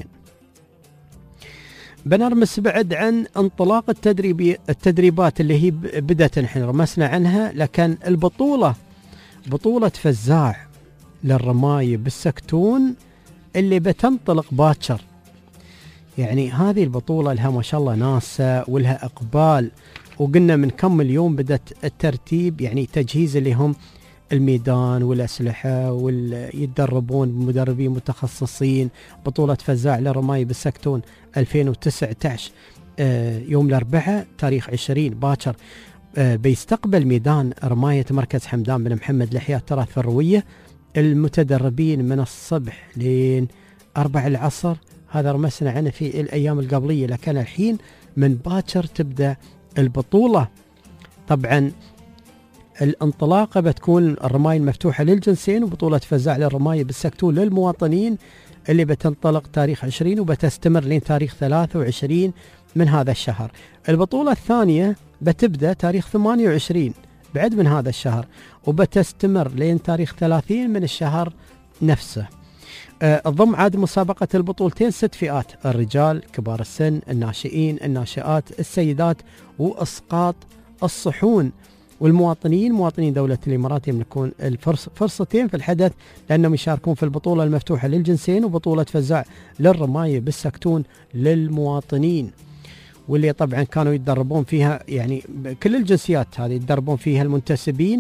بنرمس بعد عن انطلاق التدريبي التدريبات اللي هي بدأت نحن رمسنا عنها، لكن البطولة بطولة فزاع للرماية بالسكتون اللي بتنطلق باكر. يعني هذه البطولة لها ما شاء الله ناسة ولها إقبال، وقلنا من كم اليوم بدأت الترتيب، يعني تجهيز اللي هم الميدان والأسلحة ويتدربون بمدربين متخصصين. بطولة فزاع للرماية بالسكتون ألفين وتسعة عشر آه يوم الأربعاء تاريخ عشرين باكر آه بيستقبل ميدان رماية مركز حمدان بن محمد لإحياء التراث في الروية المتدربين من الصبح لين أربع العصر. هذا رمسنا عنه في الأيام القبلية، لكن الحين من باكر تبدأ البطولة. طبعا الانطلاقة بتكون الرماية المفتوحة للجنسين، وبطولة فزاع للرماية بالسكتون للمواطنين اللي بتنطلق تاريخ عشرين وبتستمر لين تاريخ ثلاثة وعشرين من هذا الشهر. البطولة الثانية بتبدأ تاريخ ثمانية وعشرين بعد من هذا الشهر، وبتستمر لين تاريخ ثلاثين من الشهر نفسه. الضم عاد مسابقة البطولتين ست فئات: الرجال، كبار السن، الناشئين، الناشئات، السيدات، وإسقاط الصحون. والمواطنين مواطنين دولة الإمارات يملكون الفرص فرصتين في الحدث، لأنهم يشاركون في البطولة المفتوحة للجنسين وبطولة فزاع للرماية بالسكتون للمواطنين، واللي طبعا كانوا يتدربون فيها يعني كل الجنسيات هذه يتدربون فيها المنتسبين،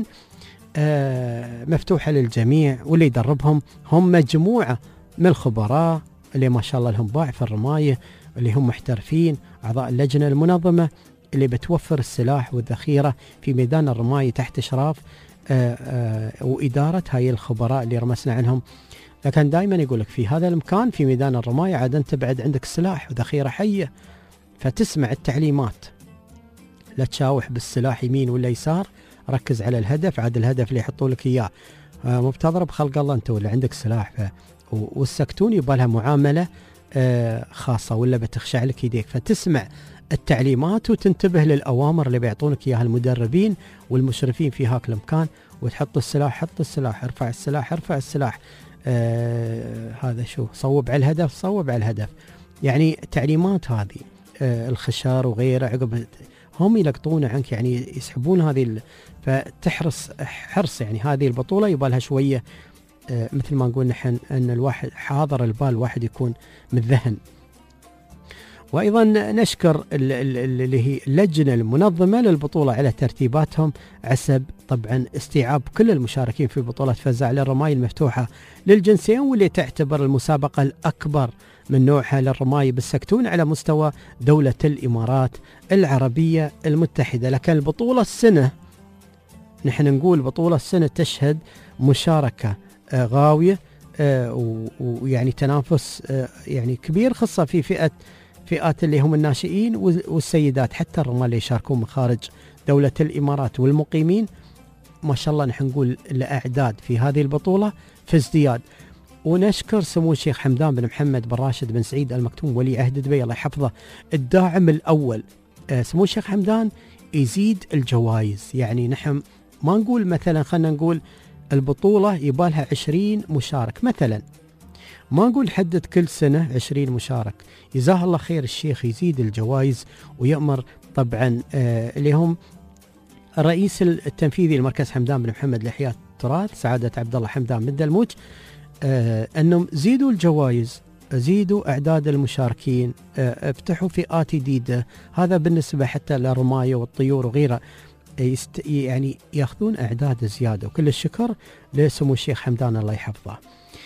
آه مفتوحة للجميع. واللي يدربهم هم مجموعة من الخبراء اللي ما شاء الله لهم باع في الرماية، اللي هم محترفين، أعضاء اللجنة المنظمة اللي بتوفر السلاح والذخيرة في ميدان الرماية تحت إشراف آآ آآ وإدارة هاي الخبراء اللي رمسنا عنهم. لكن دائما يقولك في هذا المكان في ميدان الرماية عاد أنت بعد عندك سلاح وذخيرة حية، فتسمع التعليمات، لا تشاوح بالسلاح يمين ولا يسار، ركز على الهدف. عاد الهدف اللي يحطوا لك إياه مو بتضرب خلق الله أنت ولا عندك سلاح. ف... والسكتون يبالها معاملة خاصة ولا بتخشع لك يديك، فتسمع التعليمات وتنتبه للأوامر اللي بيعطونك إياها المدربين والمشرفين في هاك المكان، وتحط السلاح حط السلاح، ارفع السلاح ارفع السلاح، آه هذا شو، صوب على الهدف صوب على الهدف. يعني تعليمات هذه آه الخشار وغيره عقب هم يلقطون عنك، يعني يسحبون هذه ال... فتحرص حرص. يعني هذه البطولة يبالها شوية آه مثل ما نقول نحن أن الواحد حاضر البال، الواحد يكون متذهن. وأيضا نشكر اللي هي اللجنة المنظمة للبطولة على ترتيباتهم عسب طبعا استيعاب كل المشاركين في بطولة فزع للرماية المفتوحة للجنسين، واللي تعتبر المسابقة الأكبر من نوعها للرماية بالسكتون على مستوى دولة الإمارات العربية المتحدة. لكن البطولة السنة نحن نقول بطولة السنة تشهد مشاركة آه غاوية آه ويعني تنافس آه يعني كبير، خاصة في فئة فئات اللي هم الناشئين والسيدات، حتى الرمال اللي يشاركون من خارج دولة الإمارات والمقيمين. ما شاء الله نحن نقول الأعداد في هذه البطولة في ازدياد. ونشكر سمو الشيخ حمدان بن محمد بن راشد بن سعيد المكتوم ولي عهد دبي الله يحفظه الداعم الأول. آه سمو الشيخ حمدان يزيد الجوائز، يعني نحن ما نقول مثلا خلنا نقول البطولة يبالها عشرين مشارك مثلا، ما نقول حدد كل سنة عشرين مشارك. جزاه الله خير الشيخ يزيد الجوائز ويأمر طبعا آه اللي هم الرئيس التنفيذي لمركز حمدان بن محمد لإحياء التراث سعادة عبد الله حمدان بن دلموج آه أنهم زيدوا الجوائز، زيدوا أعداد المشاركين، آه افتحوا فئات جديدة. هذا بالنسبة حتى للرماية والطيور وغيرها يست يعني ياخذون أعداد زيادة. وكل الشكر لسمو الشيخ حمدان الله يحفظه.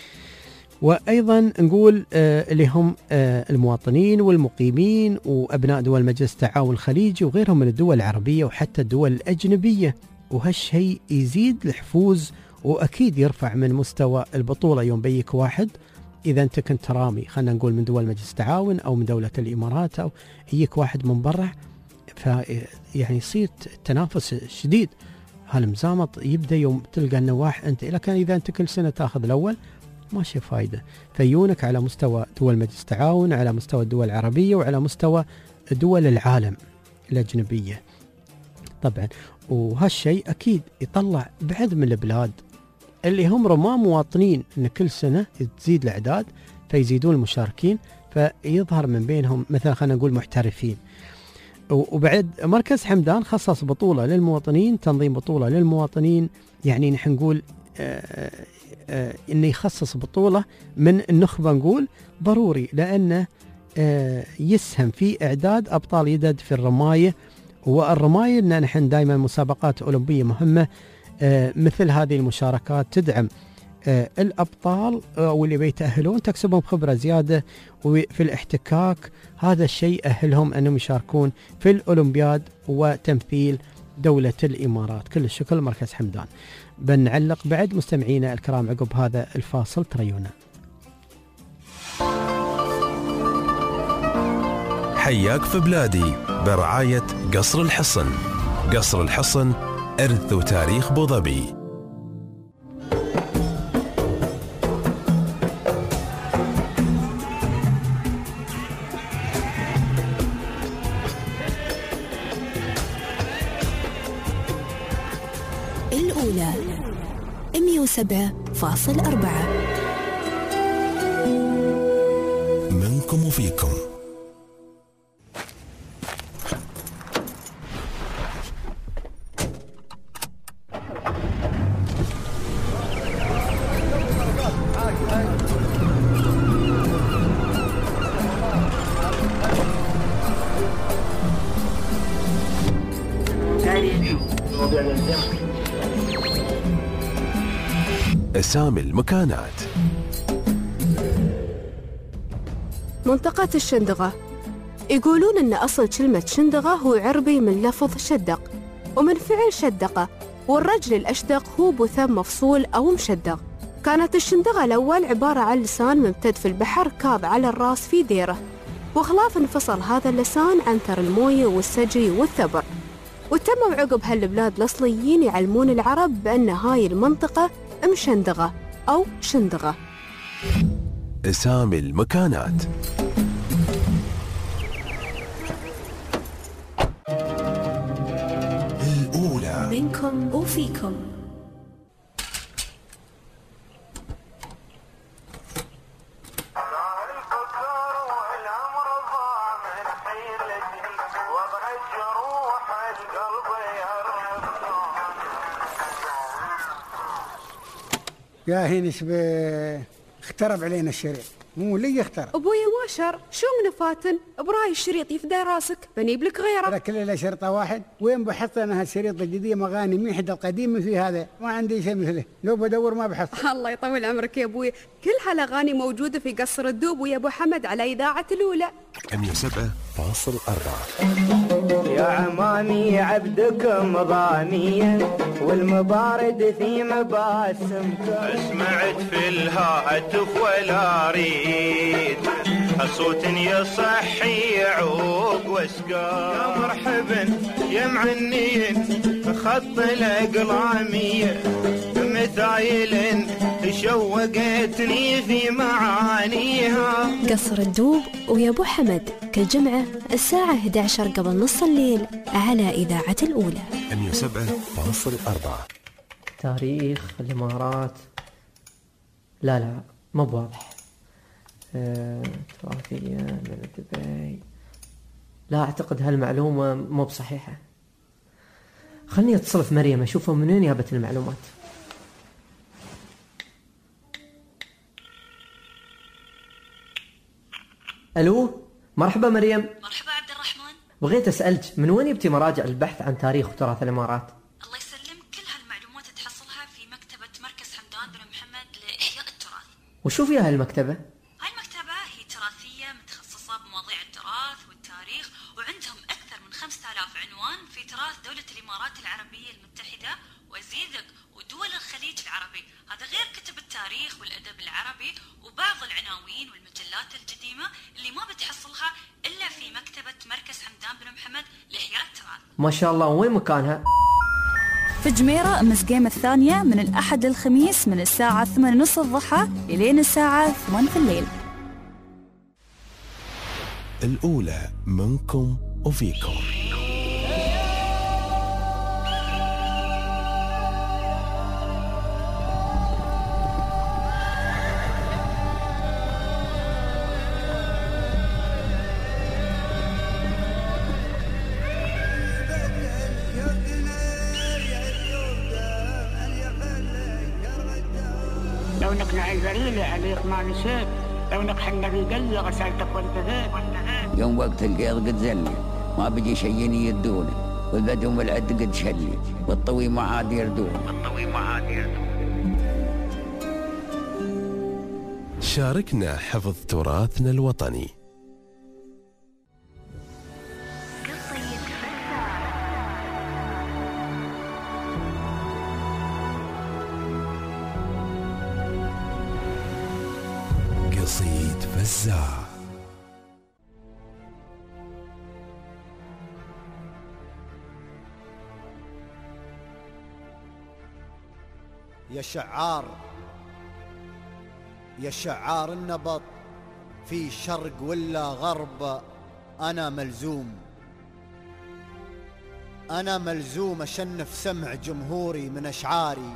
وأيضا نقول آه اللي هم آه المواطنين والمقيمين وأبناء دول مجلس التعاون الخليجي وغيرهم من الدول العربية وحتى الدول الأجنبية، وهالشيء يزيد الحفوز وأكيد يرفع من مستوى البطولة. يوم بيك واحد إذا أنت كنت رامي خلنا نقول من دول مجلس التعاون أو من دولة الإمارات أو يجيك واحد من برا، فيعني يصير تنافس شديد. هالمزامط يبدأ يوم تلقى أنه واحد أنت، لكن إذا أنت كل سنة تأخذ الأول ماشي فايدة. فيونك على مستوى دول مجلس التعاون، على مستوى الدول العربية، وعلى مستوى دول العالم الأجنبية طبعا. وهالشيء أكيد يطلع بعد من البلاد اللي هم رماة مواطنين أن كل سنة تزيد الأعداد فيزيدون المشاركين، فيظهر من بينهم مثلا خلينا نقول محترفين. وبعد مركز حمدان خصص بطولة للمواطنين، تنظيم بطولة للمواطنين. يعني نحن نقول آه آه إنه يخصص بطولة من النخبة، نقول ضروري لأنه آه يسهم في إعداد أبطال يدد في الرماية. والرماية إن نحن دائما مسابقات أولمبية مهمة آه مثل هذه المشاركات تدعم آه الأبطال آه واللي بيتأهلون، تكسبهم خبرة زيادة وفي الاحتكاك. هذا الشيء أهلهم أنهم يشاركون في الأولمبياد وتمثيل دولة الإمارات. كل الشكر لمركز حمدان. بنعلق بعد مستمعينا الكرام عقب هذا الفاصل، تريونا. حياك في بلادي برعاية قصر الحصن. قصر الحصن إرث وتاريخ بوظبي. الأولى مئة وسبعة فاصلة أربعة منكم وفيكم. أسامي المكانات. منطقة الشندقة. يقولون أن أصل كلمة شندقة هو عربي من لفظ شدق ومن فعل شدقة، والرجل الأشدق هو بثم مفصول أو مشدق. كانت الشندقة الأول عبارة عن لسان ممتد في البحر كاظ على الراس في ديره، وخلاف انفصل هذا اللسان عن ثر الموية والسجي والثبر. وتموا عقب هالبلاد الأصليين يعلمون العرب بأن هاي المنطقة مشندقة أو شندقة. أسامي المكانات. بينكم وفيكم. يا هينش اخترب علينا الشريط، مو لي اخترب. ابويا ما شر، شو من فاتن؟ براي الشريط يفدى راسك، بنيب لك غيره. ترى كل له شرطه واحد، وين بحث انا هالشريط الجديد مغاني ميحد القديم في هذا، ما عندي شيء مثله، لو بدور ما بحث. الله يطول عمرك يا ابوي، كل هالاغاني موجوده في قصر الدوب ويا ابو حمد على اذاعه الاولى. مية وسبعة فاصل أربعة. يا عمامي عبدكم ضاميا والمبارد في مباسمكم. سمعت في الهاتف ولا اريد صوت يصحي يعوق واسقام. يا مرحبا يا معنين خط الاقلاميه مثايل شوقتني في معانيها. قصر الدوب ويا ابو حمد كل جمعه الساعه إحدى عشر قبل نص الليل على اذاعه الاولى. مية وسبعة فاصل أربعة. تاريخ الامارات لا لا مو بواضح. أه... تراثية من دبي، لا اعتقد هالمعلومه مو بصحيحه. خلني اتصل في مريم اشوفها من وين جابت المعلومات. الو مرحبا مريم. مرحبا عبد الرحمن. بغيت اسالك من وين جبتي مراجع البحث عن تاريخ وتراث الامارات؟ الله يسلمك، كل هالمعلومات تحصلها في مكتبه مركز حمدان بن محمد لاحياء التراث. وشو فيها هالمكتبه؟ هاي المكتبه هي تراثيه متخصصه بمواضيع التراث والتاريخ، وعندهم اكثر من خمسة آلاف عنوان في تراث دوله الامارات العربيه المتحده وازيدك ودول الخليج العربي. هذا غير كتب التاريخ والادب العربي وبعض العناوين والمجلات القديمه اللي ما بتحصلها الا في مكتبه مركز حمدان بن محمد لاحياء التراث. ما شاء الله. وين مكانها؟ في جميرة مسقيم الثانية من الأحد للخميس من الساعة ثمانية ونص الضحى إلين الساعة ثمانية في الليل. الأولى منكم وفيكم. لو انك نعي ذليلة عليك ما نسيت، لو انك حنا في قلي غسلتك وانتهيت. يوم وقت القيض قد زلي ما بيجي شيء يدونه، والبدو والعد قد شلي والطوي ما عاد يردون والطوي ما عاد يردون. شاركنا حفظ تراثنا الوطني. قصيد فزاع. يا شعار يا شعار النبط في شرق ولا غرب، أنا ملزوم أنا ملزوم أشنف سمع جمهوري من أشعاري،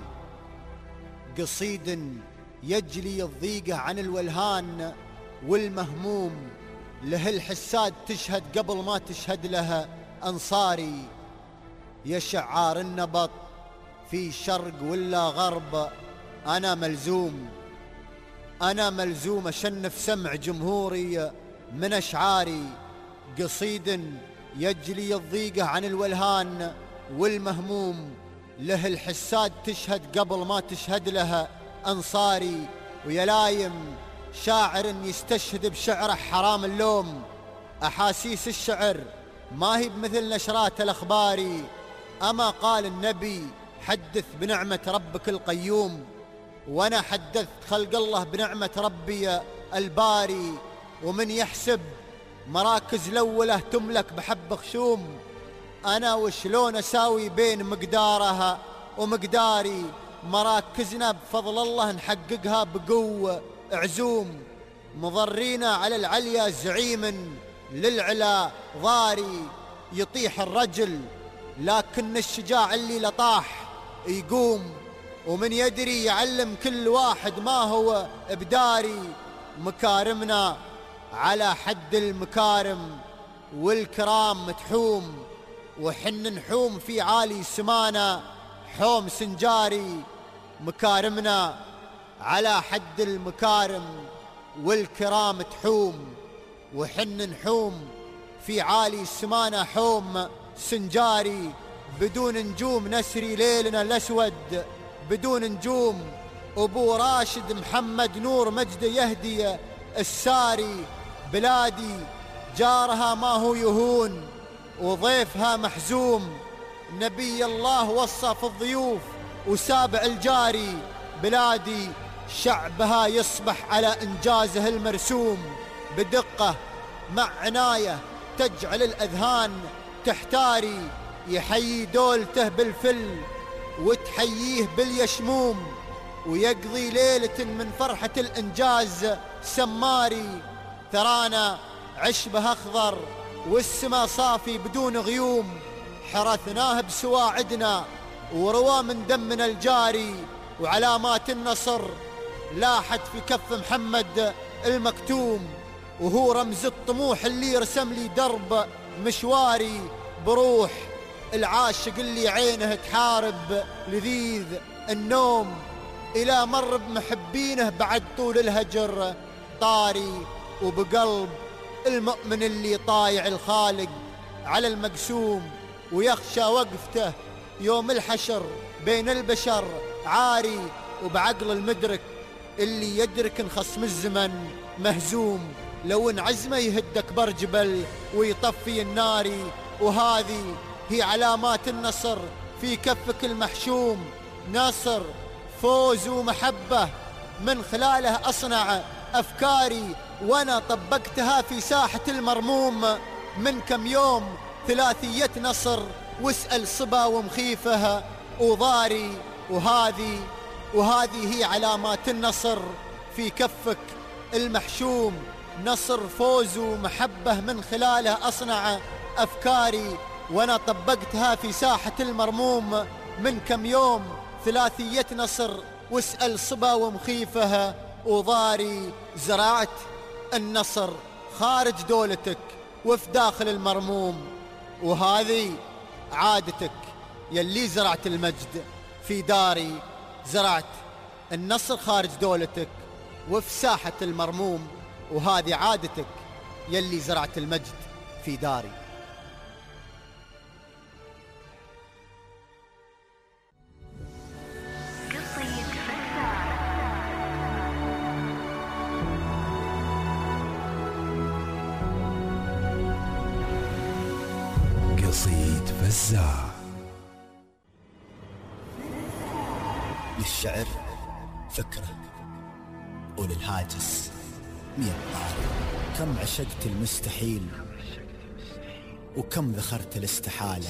قصيد يجلي الضيقة عن الولهان والمهموم، له الحساد تشهد قبل ما تشهد لها أنصاري. يا شعار النبط في شرق ولا غرب، أنا ملزوم أنا ملزوم أشنف سمع جمهوري من أشعاري، قصيد يجلي الضيقة عن الولهان والمهموم، له الحساد تشهد قبل ما تشهد لها أنصاري. ويا لايم شاعر يستشهد بشعره حرام اللوم، أحاسيس الشعر ما هي بمثل نشرات الأخباري، أما قال النبي حدث بنعمة ربك القيوم، وأنا حدثت خلق الله بنعمة ربي الباري. ومن يحسب مراكز الأولى تملك بحب خشوم، أنا وشلون أساوي بين مقدارها ومقداري، مراكزنا بفضل الله نحققها بقوة عزوم، مضرينا على العليا زعيم للعلا ضاري، يطيح الرجل لكن الشجاع اللي لطاح يقوم، ومن يدري يعلم كل واحد ما هو بداري. مكارمنا على حد المكارم والكرام تحوم، وحن نحوم في عالي سمانا حوم سنجاري. مكارمنا على حد المكارم والكرام تحوم، وحن نحوم في عالي سمانا حوم سنجاري. بدون نجوم نسري ليلنا الأسود، بدون نجوم أبو راشد محمد نور مجد يهدي الساري. بلادي جارها ما هو يهون وضيفها محزوم، نبي الله وصف الضيوف وسابع الجاري. بلادي شعبها يصبح على إنجازه المرسوم، بدقة مع عناية تجعل الأذهان تحتاري. يحيي دولته بالفل وتحييه باليشموم، ويقضي ليلة من فرحة الإنجاز سماري. ترانا عشبه أخضر والسما صافي بدون غيوم، حرثناه بسواعدنا وروى من دمنا الجاري. وعلامات النصر لاحت في كف محمد المكتوم، وهو رمز الطموح اللي رسم لي درب مشواري. بروح العاشق اللي عينه تحارب لذيذ النوم، إلى مر بمحبينه بعد طول الهجر طاري. وبقلب المؤمن اللي طايع الخالق على المقسوم، ويخشى وقفته يوم الحشر بين البشر عاري. وبعقل المدرك اللي يدرك ان خصم الزمن مهزوم، لو ان عزمه يهد اكبر جبل ويطفي الناري. وهذه هي علامات النصر في كفك المحشوم، نصر فوز ومحبة من خلاله أصنع أفكاري. وأنا طبقتها في ساحة المرموم من كم يوم، ثلاثية نصر واسأل صبا ومخيفها وضاري. وهذه وهذه هي علامات النصر في كفك المحشوم، نصر فوز ومحبة من خلاله أصنع أفكاري. وأنا طبقتها في ساحة المرموم من كم يوم، ثلاثية نصر واسأل صبا ومخيفها وضاري. زرعت النصر خارج دولتك وفي داخل المرموم، وهذه عادتك يلي زرعت المجد في داري. زرعت النصر خارج دولتك وفي ساحة المرموم، وهذه عادتك يلي زرعت المجد في داري. قصيد فزاع. للشعر فكرة وللهاجس مية طاري. كم عشقت المستحيل وكم ذخرت الاستحالة،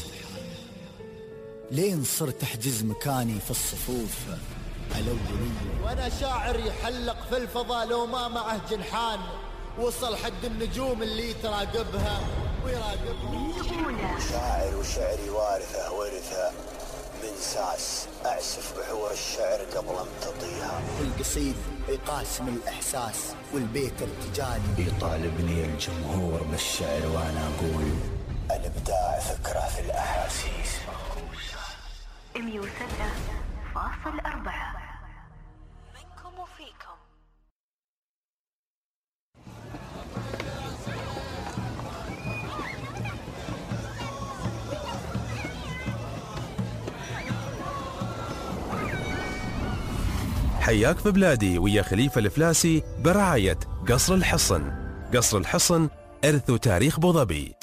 لين صرت أحجز مكاني في الصفوف الأولية. وأنا شاعر يحلق في الفضاء لو ما معه جنحان، وصل حد النجوم اللي تراقبها ويراقبها. شاعر وشعري وارثة ورثة من ساس، أعسف بحور الشعر قبل امتطيها. القصيد يقاسم الإحساس والبيت ارتجالي، يطالبني الجمهور بالشعر وأنا أقول الإبداع فكرة في الأحاسيس. مية وسبعة فاصل أربعة منكم وفيكم. حياك في بلادي ويا خليفة الفلاسي برعاية قصر الحصن. قصر الحصن إرث تاريخ أبو ظبي.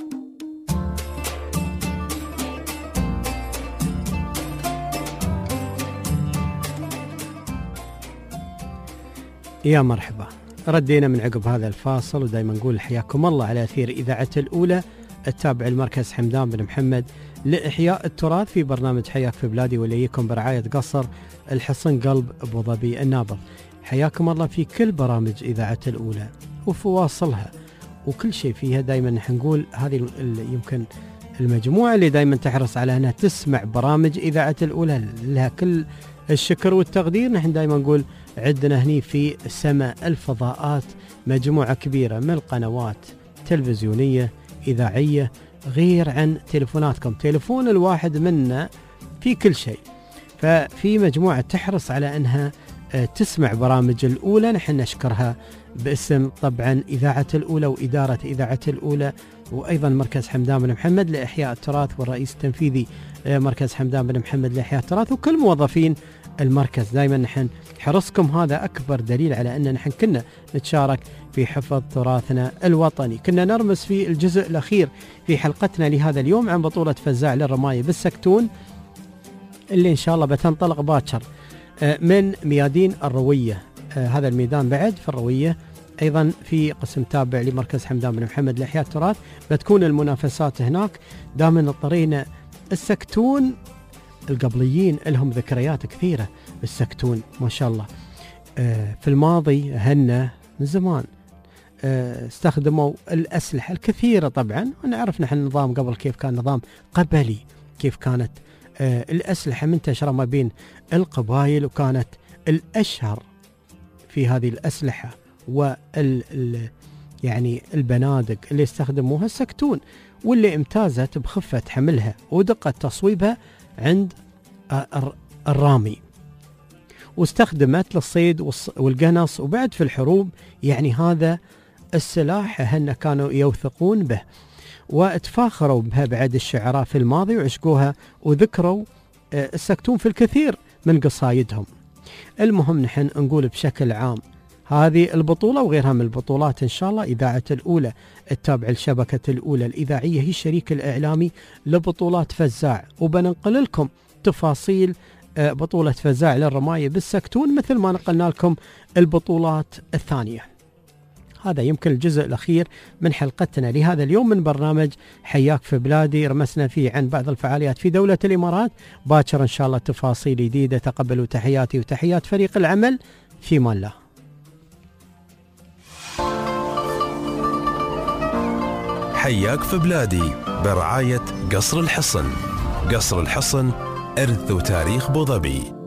يا مرحبا، ردينا من عقب هذا الفاصل، ودائما نقول حياكم الله على أثير إذاعة الأولى التابع المركز حمدان بن محمد لإحياء التراث في برنامج حياك في بلادي، وليكم برعاية قصر الحصن قلب أبو ظبي النابض. حياكم الله في كل برامج إذاعة الأولى وفواصلها وكل شيء فيها. دائما نحن نقول هذه يمكن المجموعة اللي دائما تحرص على أنها تسمع برامج إذاعة الأولى، لها كل الشكر والتقدير. نحن دائما نقول عندنا هني في سماء الفضاءات مجموعة كبيرة من القنوات تلفزيونية إذاعية، غير عن تلفوناتكم. تلفون الواحد منا في كل شيء، ففي مجموعة تحرص على أنها تسمع برامج الأولى. نحن نشكرها باسم طبعا إذاعة الأولى وإدارة إذاعة الأولى، وأيضا مركز حمدان بن محمد لإحياء التراث، والرئيس التنفيذي مركز حمدان بن محمد لإحياء التراث، وكل موظفين المركز. دائما نحن حرصكم هذا أكبر دليل على أن نحن كنا نتشارك في حفظ تراثنا الوطني. كنا نرمز في الجزء الأخير في حلقتنا لهذا اليوم عن بطولة فزاع للرماية بالسكتون، اللي إن شاء الله بتنطلق باكر من ميادين الروية. هذا الميدان بعد في الروية، أيضا في قسم تابع لمركز حمدان بن محمد لإحياء التراث. بتكون المنافسات هناك. دائما اضطرينا السكتون، القبليين لهم ذكريات كثيرة بالسكتون ما شاء الله. في الماضي هنا من زمان استخدموا الأسلحة الكثيرة طبعا، ونعرف نحن النظام قبل كيف كان نظام قبلي، كيف كانت الأسلحة منتشرة ما بين القبائل، وكانت الأشهر في هذه الأسلحة وال يعني البنادق اللي استخدموها السكتون، واللي امتازت بخفة حملها ودقة تصويبها عند الرامي، واستخدمت للصيد والقنص وبعد في الحروب. يعني هذا السلاح هن كانوا يوثقون به واتفاخروا بها بعد الشعراء في الماضي، وعشقوها وذكروا السكتون في الكثير من قصايدهم. المهم نحن نقول بشكل عام هذه البطولة وغيرها من البطولات إن شاء الله إذاعة الأولى التابعة لشبكة الأولى الإذاعية هي الشريك الإعلامي لبطولات فزاع، وبننقل لكم تفاصيل بطولة فزاع للرماية بالسكتون مثل ما نقلنا لكم البطولات الثانية. هذا يمكن الجزء الأخير من حلقتنا لهذا اليوم من برنامج حياك في بلادي، رمسنا فيه عن بعض الفعاليات في دولة الإمارات. باكر إن شاء الله تفاصيل جديدة. تقبلوا تحياتي وتحيات فريق العمل، في مان الله. حياك في بلادي برعاية قصر الحصن. قصر الحصن إرث وتاريخ أبو ظبي.